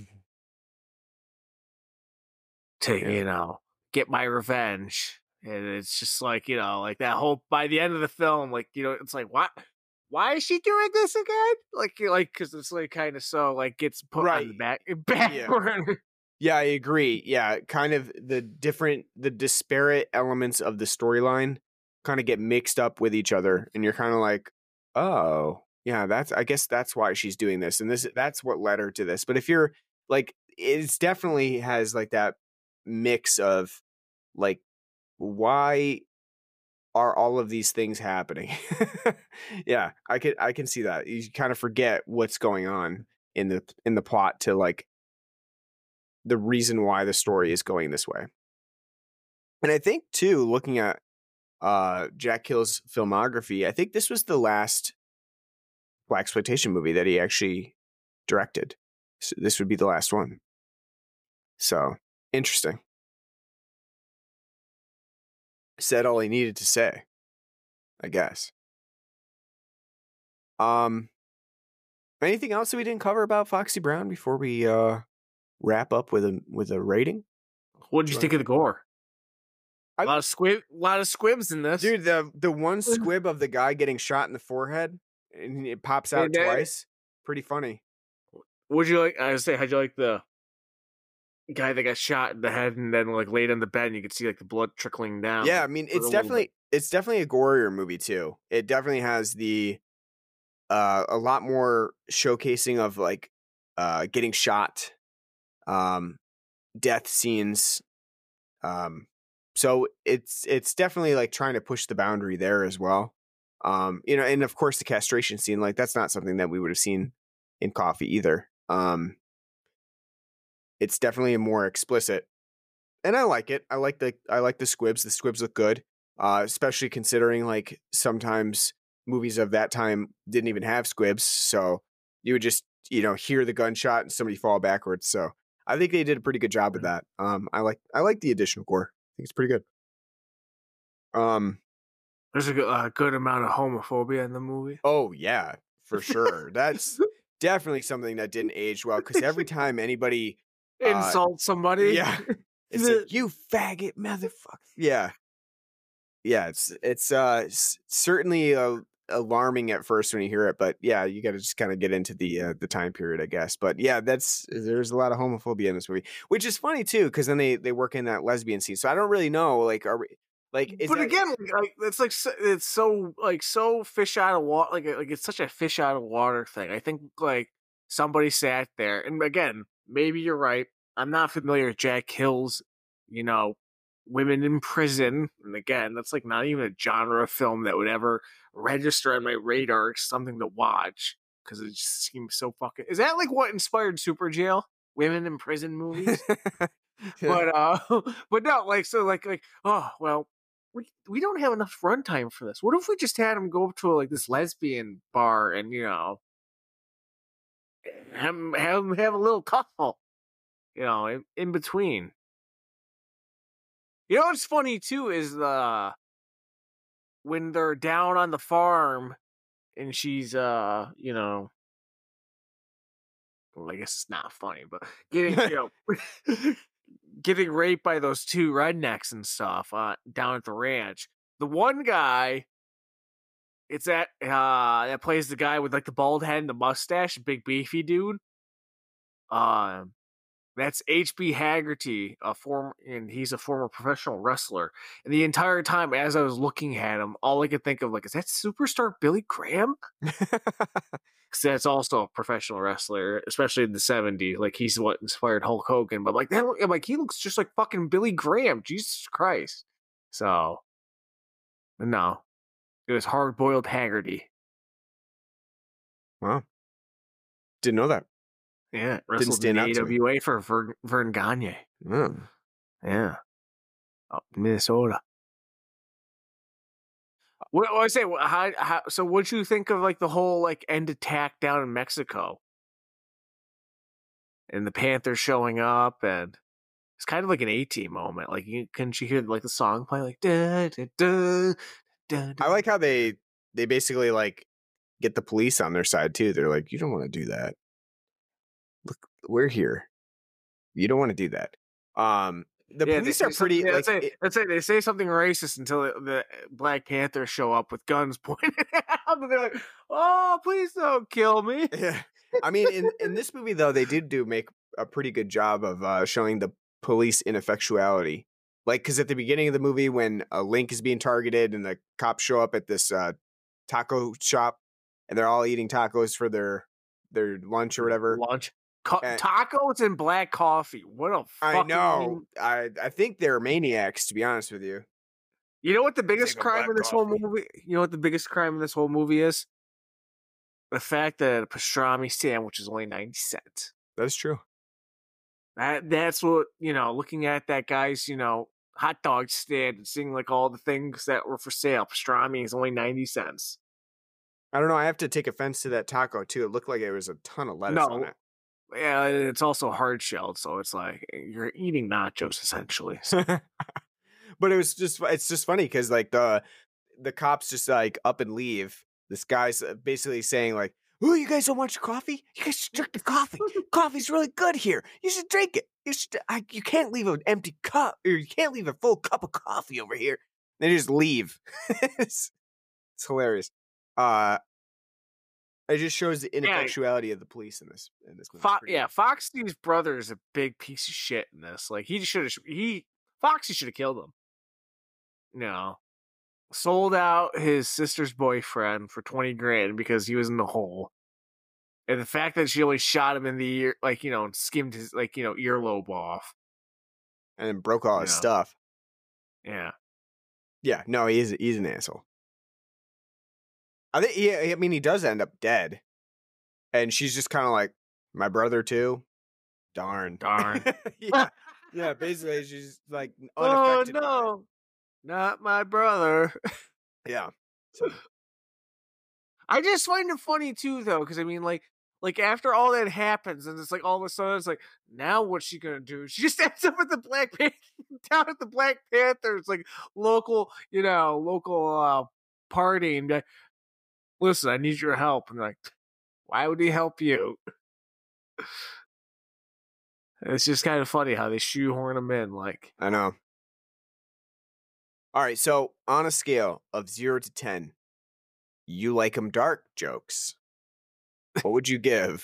to get my revenge. And it's just like, like that whole, by the end of the film, like, it's like, what? Why is she doing this again? Like, because it's like kind of so like gets put on the back burner. Yeah, I agree. Yeah, kind of the disparate elements of the storyline kind of get mixed up with each other, and you're kind of like, oh, yeah, I guess that's why she's doing this, and that's what led her to this. But if you're like, it's definitely has like that mix of like, why are all of these things happening? Yeah, I can see that. You kind of forget what's going on in the plot to like the reason why the story is going this way. And I think too, looking at Jack Hill's filmography, I think this was the last blaxploitation movie that he actually directed. So this would be the last one. So interesting. Said all he needed to say, I guess. Anything else that we didn't cover about Foxy Brown before we wrap up with a rating? What did you think of the gore? A lot of squibs in this, dude. The one squib of the guy getting shot in the forehead and it pops out twice. Pretty funny. Would you like? I say, how'd you like the guy that got shot in the head and then like laid on the bed and you could see like the blood trickling down. Yeah, I mean, for a little bit. it's definitely a gorier movie too. It definitely has the a lot more showcasing of like getting shot, death scenes. So it's definitely like trying to push the boundary there as well. You know, and of course the castration scene, like that's not something that we would have seen in Coffee either. It's definitely more explicit, and I like it. I like the squibs. The squibs look good, especially considering like sometimes movies of that time didn't even have squibs, so you would just hear the gunshot and somebody fall backwards. So I think they did a pretty good job of that. I like the additional gore. I think it's pretty good. There's a good amount of homophobia in the movie. Oh yeah, for sure. That's definitely something that didn't age well, because every time anybody insult somebody, yeah, it's like, you faggot motherfucker. Yeah, it's certainly alarming at first when you hear it, but yeah, you got to just kind of get into the time period, I guess. But yeah, there's a lot of homophobia in this movie, which is funny too, because then they work in that lesbian scene. So I don't really know, like, are we like? But again, like it's like it's so fish out of water. Like it's such a fish out of water thing. I think like somebody sat there, and again, maybe you're right. I'm not familiar with Jack Hill's, women in prison. And again, that's like not even a genre of film that would ever register on my radar as something to watch, because it just seems so fucking. Is that like what inspired Super Jail? Women in prison movies? But no, like, so like oh well, we don't have enough runtime for this. What if we just had him go up to like this lesbian bar and have him have a little tussle, in between. What's funny too is when they're down on the farm and she's well, I guess it's not funny, but getting getting raped by those two rednecks and stuff down at the ranch. The one guy, it's that plays the guy with like the bald head and the mustache, big beefy dude. That's H.B. Haggerty, and he's a former professional wrestler. And the entire time, as I was looking at him, all I could think of, like, is that superstar Billy Graham? Because that's also a professional wrestler, especially in the 70s. Like, he's what inspired Hulk Hogan. But I'm like, he looks just like fucking Billy Graham. Jesus Christ. So, no. It was hard-boiled Haggerty. Wow. Didn't know that. Yeah, wrestled in AWA for Vern Gagne. Mm. Yeah, up in Minnesota. What I say? How? So, what'd you think of like the whole like end attack down in Mexico, and the Panthers showing up, and it's kind of like an A-Team moment. Like, couldn't you hear like the song play like da da da da? I like how they basically like get the police on their side too. They're like, you don't want to do that. Look, we're here. You don't want to do that. The police are pretty. Let's say they say something racist until the Black Panthers show up with guns pointed at them, and they're like, "Oh, please don't kill me." Yeah, I mean, in this movie though, they did make a pretty good job of showing the police ineffectuality. Like, because at the beginning of the movie, when Link is being targeted and the cops show up at this taco shop, and they're all eating tacos for their lunch or whatever. Tacos and black coffee. What a fucking... I know. I think they're maniacs, to be honest with you. You know what the biggest crime in this whole movie? You know what the biggest crime in this whole movie is? The fact that a pastrami sandwich is only 90 cents. That's true. That's what, looking at that guy's, hot dog stand and seeing like all the things that were for sale. Pastrami is only 90 cents. I don't know. I have to take offense to that taco too. It looked like it was a ton of lettuce on it. Yeah, it's also hard shelled, so it's like you're eating nachos essentially. But it's just funny because like the cops just like up and leave. This guy's basically saying like, "Oh, you guys don't want your coffee? You guys should drink the coffee. Coffee's really good here. You should drink it. You can't leave an empty cup, or you can't leave a full cup of coffee over here." They just leave. It's hilarious. It just shows the ineffectuality of the police in this movie. Foxy's brother is a big piece of shit in this. Like Foxy should have killed him. No. Sold out his sister's boyfriend for $20,000 because he was in the hole. And the fact that she only shot him in the ear, like, and skimmed his, earlobe off. And then broke all his stuff. Yeah. Yeah, no, he's an asshole. I think he does end up dead. And she's just kind of like, my brother too? Darn. Yeah. Yeah, basically she's like unaffected. Oh no. Not my brother. Yeah. So. I just find it funny too, though, because like after all that happens, and it's like all of a sudden it's like, now what's she gonna do? She just ends up at the Black Panther, down at the Black Panthers, like local party, and be like, listen, I need your help. And like, why would he help you? It's just kind of funny how they shoehorn him in. Like, I know. All right, so on a scale of 0 to 10, you like 'em dark jokes. What would you give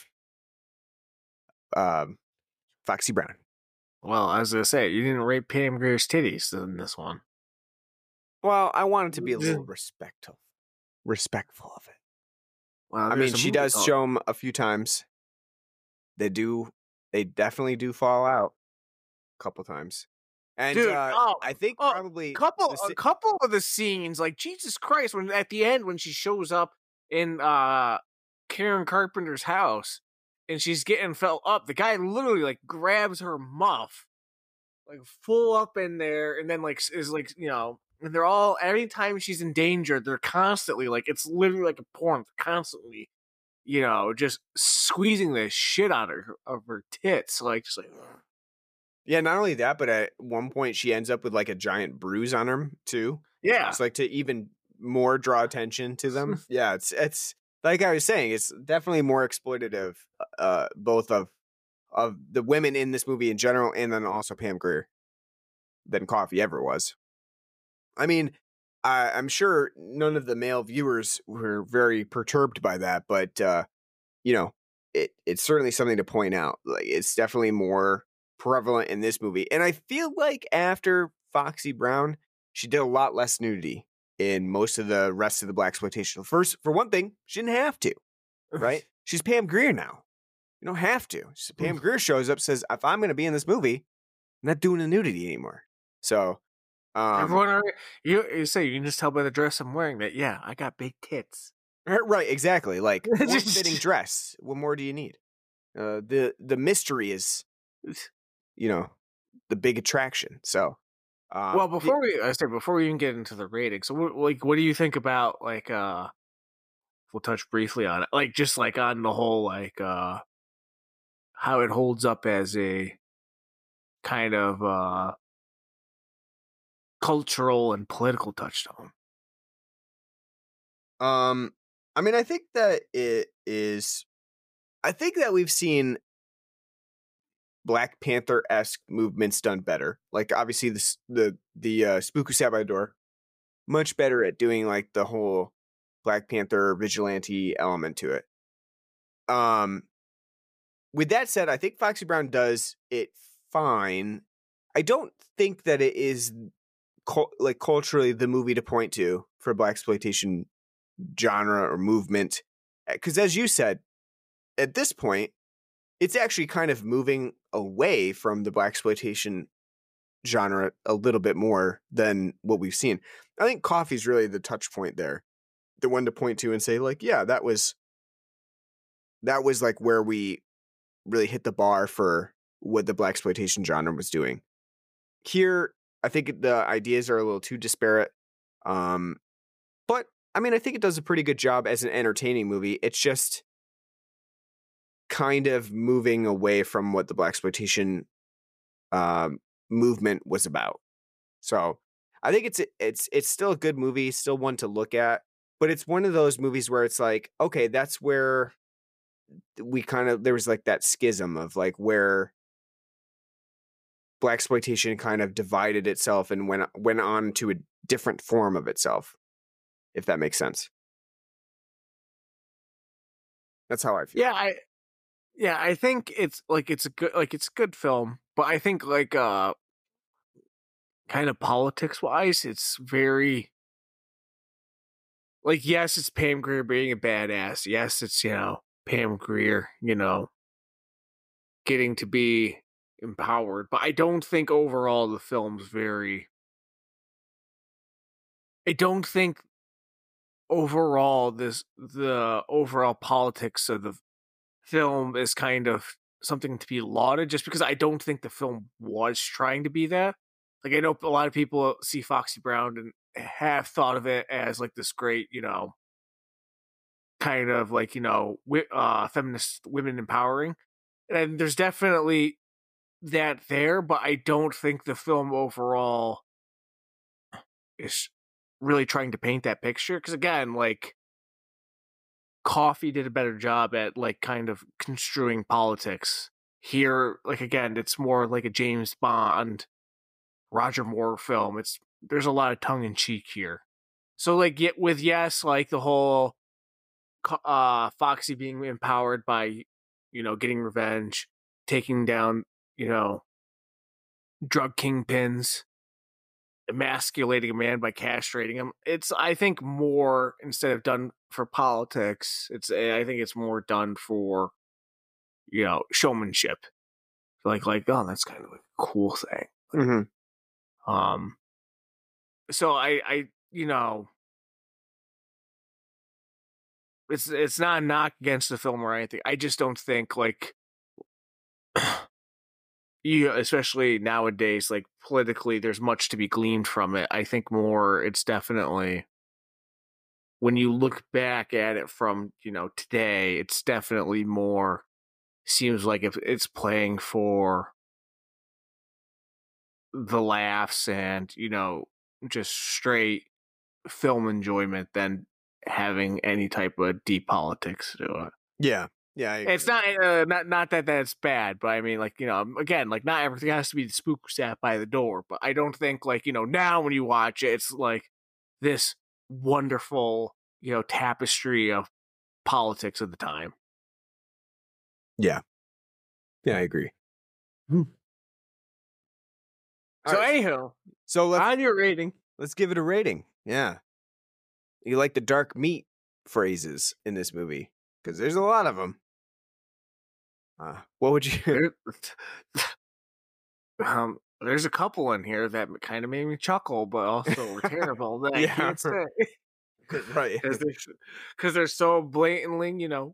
Foxy Brown? Well, I was gonna say, you didn't rate Pam Grier's titties in this one. Well, I wanted to be a little respectful of it. Well, I mean, she does show them a few times. They definitely do fall out a couple times. And dude, I think probably a couple of the scenes, like Jesus Christ, when at the end when she shows up in Karen Carpenter's house and she's getting felt up, the guy literally like grabs her muff, like full up in there, and then like is like, and they're all, every time she's in danger, they're constantly like, it's literally like a porn, constantly, just squeezing the shit out of her tits, like just like. Yeah, not only that, but at one point she ends up with like a giant bruise on her too. Yeah, it's like to even more draw attention to them. Yeah, it's like I was saying, it's definitely more exploitative, both of the women in this movie in general, and then also Pam Grier, than Coffee ever was. I mean, I'm sure none of the male viewers were very perturbed by that, but it's certainly something to point out. Like, it's definitely more prevalent in this movie, and I feel like after Foxy Brown, she did a lot less nudity in most of the rest of the blaxploitation. First, for one thing, she didn't have to, right? She's Pam Grier now. You don't have to. Pam Grier shows up, says, if I'm going to be in this movie, I'm not doing the nudity anymore. So, everyone, you say, you can just tell by the dress I'm wearing that, yeah, I got big tits. Right, exactly. Like, fitting dress. What more do you need? The mystery is, the big attraction. So, well, before we even get into the rating, so what do you think about, like, we'll touch briefly on it, like, just like on the whole, like, how it holds up as a kind of cultural and political touchstone? I mean, I think that I think that we've seen Black Panther-esque movements done better. Like, obviously, the Spook Who Sat by the Door, much better at doing like the whole Black Panther vigilante element to it. With that said, I think Foxy Brown does it fine. I don't think that it is culturally the movie to point to for blaxploitation genre or movement, because as you said, at this point, it's actually kind of moving away from the blaxploitation genre a little bit more than what we've seen. I think Coffee's really the touch point there, the one to point to and say, like, yeah, that was like where we really hit the bar for what the blaxploitation genre was doing. Here, I think the ideas are a little too disparate, but I mean, I think it does a pretty good job as an entertaining movie. It's just kind of moving away from what the blaxploitation movement was about. So I think it's still a good movie, still one to look at, but it's one of those movies where it's like, okay, that's where there was like that schism of like where blaxploitation kind of divided itself and went on to a different form of itself, if that makes sense. That's how I feel. I think it's a good film, but I think like kind of politics wise, it's very like, yes, it's Pam Grier being a badass. Yes, it's, Pam Grier, getting to be empowered. But I don't think overall the film's I don't think overall the overall politics of the film is kind of something to be lauded, just because I don't think the film was trying to be that. Like, I know a lot of people see Foxy Brown and have thought of it as like this great, kind of like, feminist women empowering. And there's definitely that there, but I don't think the film overall is really trying to paint that picture. Because again, like, Coffee did a better job at like kind of construing politics. Here, like, again, it's more like a James Bond, Roger Moore film. There's a lot of tongue in cheek here. So like, like the whole Foxy being empowered by, getting revenge, taking down, drug kingpins, emasculating a man by castrating him. It's, I think, more, instead of done for politics, I think it's more done for, showmanship. Like, oh, that's kind of a cool thing. Mm-hmm. So I it's not a knock against the film or anything. I just don't think, like, especially nowadays, like, politically, there's much to be gleaned from it. I think more, it's definitely, when you look back at it from, today, it's definitely more, seems like it's playing for the laughs and, just straight film enjoyment than having any type of deep politics to it. Yeah. It's not that that's bad, but I mean, like, again, like, not everything has to be the spook sat by the door. But I don't think, like, now when you watch it, it's like this wonderful, tapestry of politics of the time. Yeah, I agree. So right. Anywho, so on your rating, let's give it a rating. Yeah, you like the dark meat phrases in this movie, because there's a lot of them. What would you? There's a couple in here that kind of made me chuckle, but also were terrible. That I can't say. Right, because they're so blatantly, mew.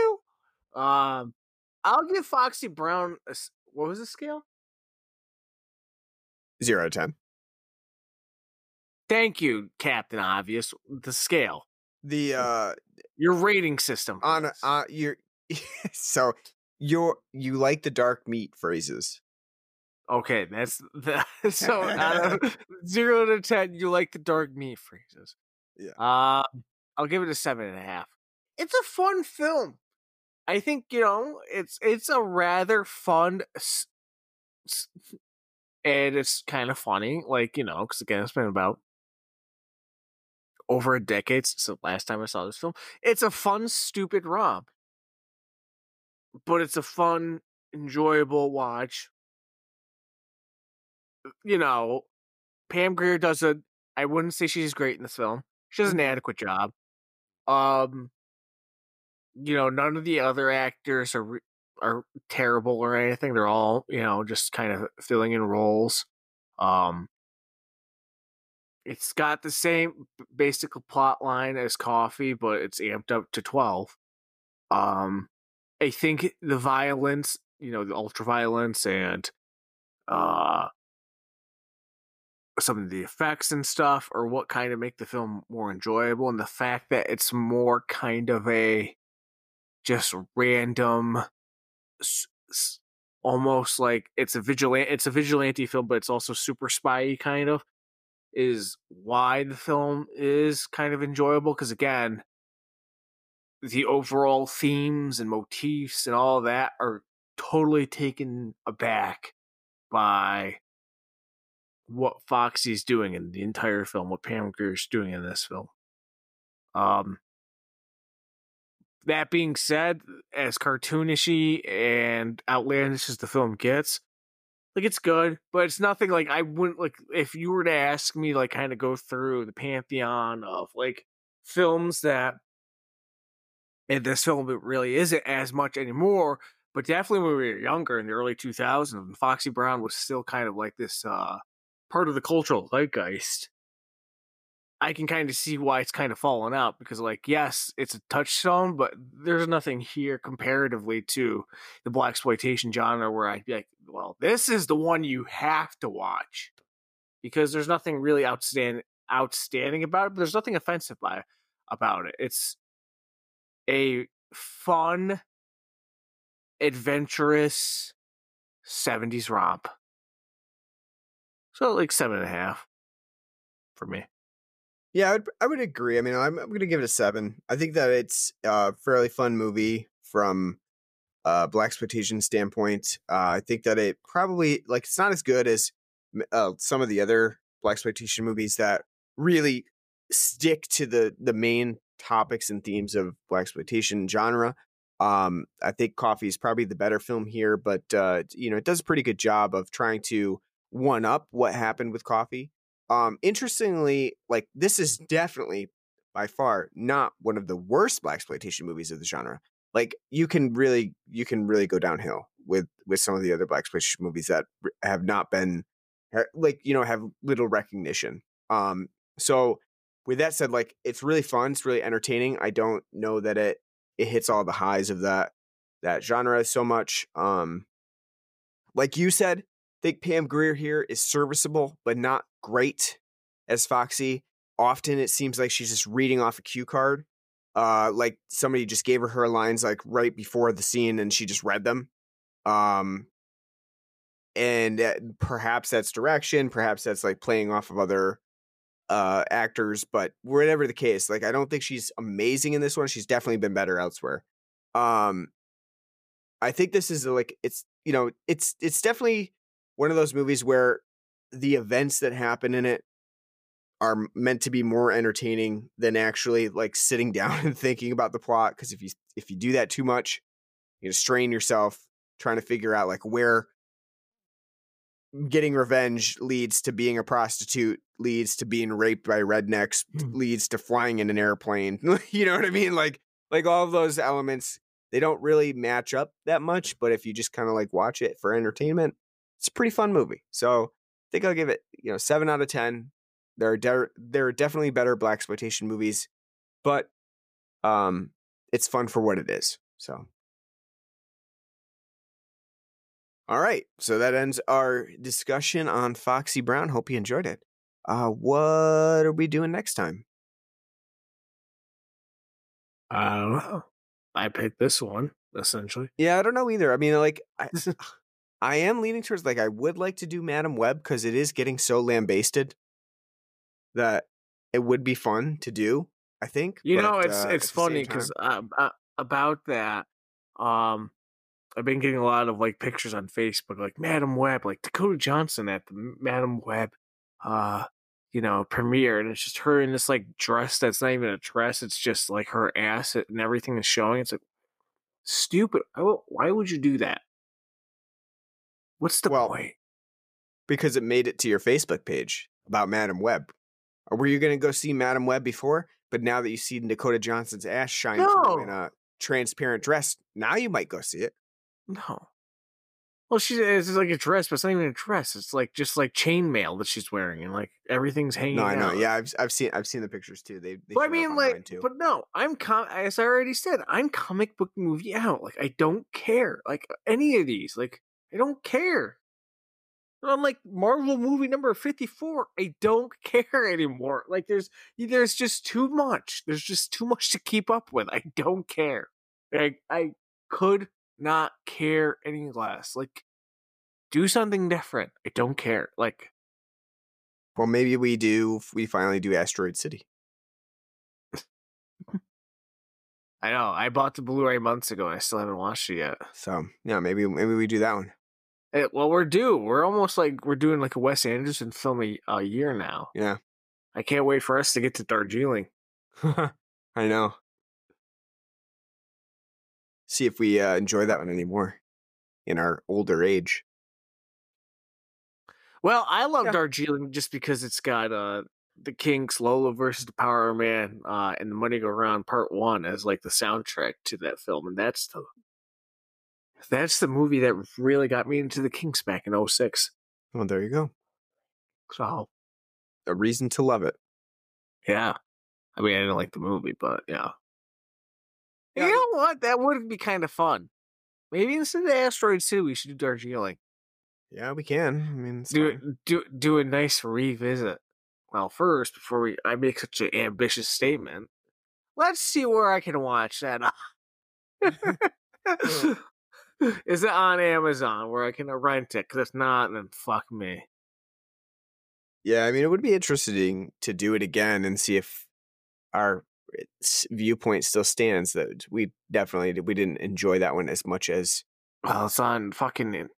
I'll give Foxy Brown what was the scale? 0 out of 10. Thank you, Captain Obvious. The scale, the your rating system on your so you like the dark meat phrases. Okay, that's so out of 0 to 10, you like the dark meat phrases. Yeah. I'll give it a 7.5. It's a fun film. I think, it's a rather fun, and it's kind of funny, like, because again, it's been about over a decade since the last time I saw this film. It's a fun, stupid romp, but it's a fun, enjoyable watch. Pam Grier I wouldn't say she's great in this film. She does an adequate job. None of the other actors are terrible or anything. They're all, just kind of filling in roles. It's got the same basic plot line as Coffee, but it's amped up to 12. I think the violence, the ultra violence and some of the effects and stuff are what kind of make the film more enjoyable, and the fact that it's more kind of a just random, almost like it's a vigilante film, but it's also super spy kind of, is why the film is kind of enjoyable. Because again, the overall themes and motifs and all of that are totally taken aback by what Foxy's doing in the entire film, what Pam Grier's doing in this film. That being said, as cartoonishy and outlandish as the film gets, like it's good, but it's nothing like I wouldn't like if you were to ask me like kind of go through the pantheon of like films that and this film it really isn't as much anymore, but definitely when we were younger in the early 2000s, and Foxy Brown was still kind of like this part of the cultural zeitgeist. I can kind of see why it's kind of fallen out because, like, yes, it's a touchstone, but there's nothing here comparatively to the blaxploitation genre where I'd be like, well, this is the one you have to watch because there's nothing really outstanding about it, but there's nothing offensive about it. It's a fun, adventurous 70s romp. So, like, 7.5 for me. Yeah, I would agree. I mean, I'm going to give it a 7. I think that it's a fairly fun movie from a blaxploitation standpoint. I think that it probably like it's not as good as some of the other blaxploitation movies that really stick to the main topics and themes of blaxploitation genre. I think Coffee is probably the better film here, but it does a pretty good job of trying to one up what happened with Coffee. Interestingly, like this is definitely by far not one of the worst blaxploitation movies of the genre. Like you can really go downhill with some of the other blaxploitation movies that have not been like have little recognition. So with that said, like it's really fun, it's really entertaining. I don't know that it hits all the highs of that genre so much. Like you said, I think Pam Grier here is serviceable, but not great as Foxy. Often it seems like she's just reading off a cue card. Like somebody just gave her lines like right before the scene and she just read them. And perhaps that's direction, perhaps that's like playing off of other actors, but whatever the case, like I don't think she's amazing in this one. She's definitely been better elsewhere. I think this is like it's definitely one of those movies where the events that happen in it are meant to be more entertaining than actually like sitting down and thinking about the plot. Because if you do that too much, you strain yourself trying to figure out like where getting revenge leads to being a prostitute, leads to being raped by rednecks, leads to flying in an airplane. You know what I mean? Like all of those elements, they don't really match up that much. But if you just kind of like watch it for entertainment, it's a pretty fun movie. So I think I'll give it 7 out of 10. There are definitely better blaxploitation movies, but it's fun for what it is. So. All right, so that ends our discussion on Foxy Brown. Hope you enjoyed it. What are we doing next time? I don't know. I picked this one, essentially. Yeah, I don't know either. I mean, like, I am leaning towards, like, I would like to do Madam Web because it is getting so lambasted that it would be fun to do, I think. It's funny because about that, I've been getting a lot of like pictures on Facebook, like Madam Web, like Dakota Johnson at the Madam Web, premiere, and it's just her in this like dress that's not even a dress; it's just like her ass and everything is showing. It's like stupid. Why would you do that? What's the point? Because it made it to your Facebook page about Madam Web. Or were you going to go see Madam Web before? But now that you see Dakota Johnson's ass shine through in a transparent dress, now you might go see it. No. Well, it's like a dress, but it's not even a dress. It's like just like chainmail that she's wearing, and like everything's hanging. No, I know. Out. Yeah, I've seen the pictures too. They but I mean, like, too. But no, as I already said, I'm comic book movie out. Like, I don't care. Like any of these, like I don't care. I'm like Marvel movie number 54. I don't care anymore. Like there's just too much. There's just too much to keep up with. I don't care. Like I could not care any less. Like do something different. I don't care. Like well, maybe we finally do Asteroid City. I know. I bought the Blu-ray months ago. I still haven't watched it yet. So yeah, maybe we do that one. Well, we're due. We're almost like we're doing like a Wes Anderson film a year now. Yeah. I can't wait for us to get to Darjeeling. I know. See if we enjoy that one anymore in our older age. Well, I love Yeah. Darjeeling just because it's got the Kinks, Lola versus the Power Man, and the Money Go Round Part 1 as like the soundtrack to that film, and that's the movie that really got me into the Kinks back in 2006. Well, there you go. So A reason to love it. yeah, I mean I didn't like the movie, but yeah. Yeah. You know what? That would be kind of fun. Maybe instead of Asteroids 2, we should do Darjeeling. Yeah, we can. I mean, it's fine. Do a nice revisit. Well, first, before I make such an ambitious statement, let's see where I can watch that. Is it on Amazon where I can rent it? Because if not, then fuck me. Yeah, I mean, it would be interesting to do it again and see if our viewpoint still stands. That we didn't enjoy that one as much as. Well, it's on fucking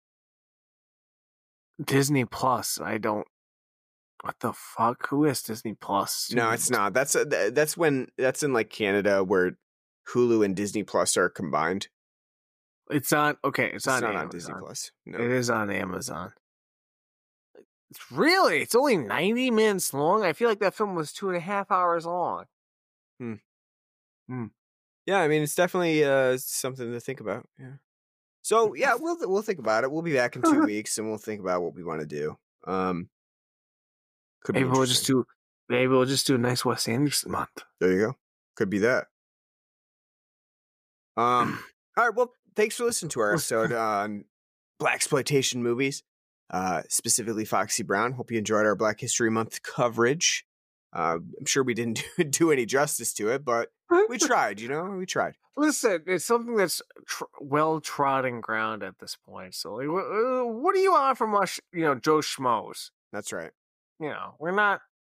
Disney Plus. I don't. What the fuck? Who has Disney Plus? No, it's not. That's in like Canada where Hulu and Disney Plus are combined. It's on. Okay, it's on not Amazon. on Disney Plus. No. It is on Amazon. It's only 90 minutes long. I feel like that film was 2.5 hours long. Yeah, I mean, it's definitely something to think about. Yeah. So yeah, we'll think about it. We'll be back in 2 weeks, and we'll think about what we want to do. Could be Maybe we'll just do a nice Wes Anderson month. There you go. Could be that. All right. Well, thanks for listening to our episode on blaxploitation movies, specifically Foxy Brown. Hope you enjoyed our Black History Month coverage. I'm sure we didn't do any justice to it, but we tried. We tried. Listen, it's something that's well-trodden ground at this point. So, like, what do you want from us? Joe Schmoes. That's right. We're not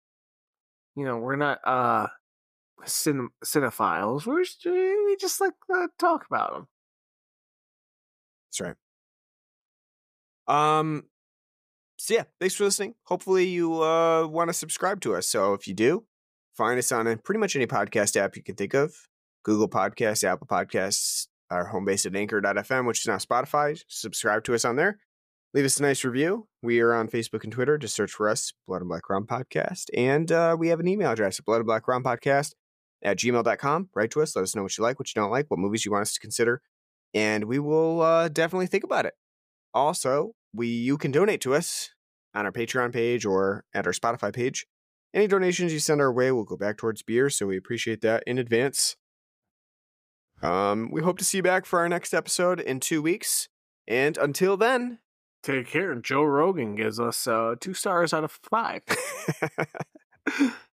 cinephiles. We just like to talk about them. That's right. So yeah, thanks for listening. Hopefully you want to subscribe to us. So if you do, find us on pretty much any podcast app you can think of. Google Podcasts, Apple Podcasts, our home base at Anchor.fm, which is now Spotify. Subscribe to us on there. Leave us a nice review. We are on Facebook and Twitter. Just search for us, Blood and Black Rum Podcast. And we have an email address at bloodandblackrumpodcast@gmail.com. Write to us. Let us know what you like, what you don't like, what movies you want us to consider. And we will definitely think about it. Also, you can donate to us on our Patreon page or at our Spotify page. Any donations you send our way will go back towards beer, so we appreciate that in advance. We hope to see you back for our next episode in 2 weeks. And until then, take care. Joe Rogan gives us 2 stars out of 5.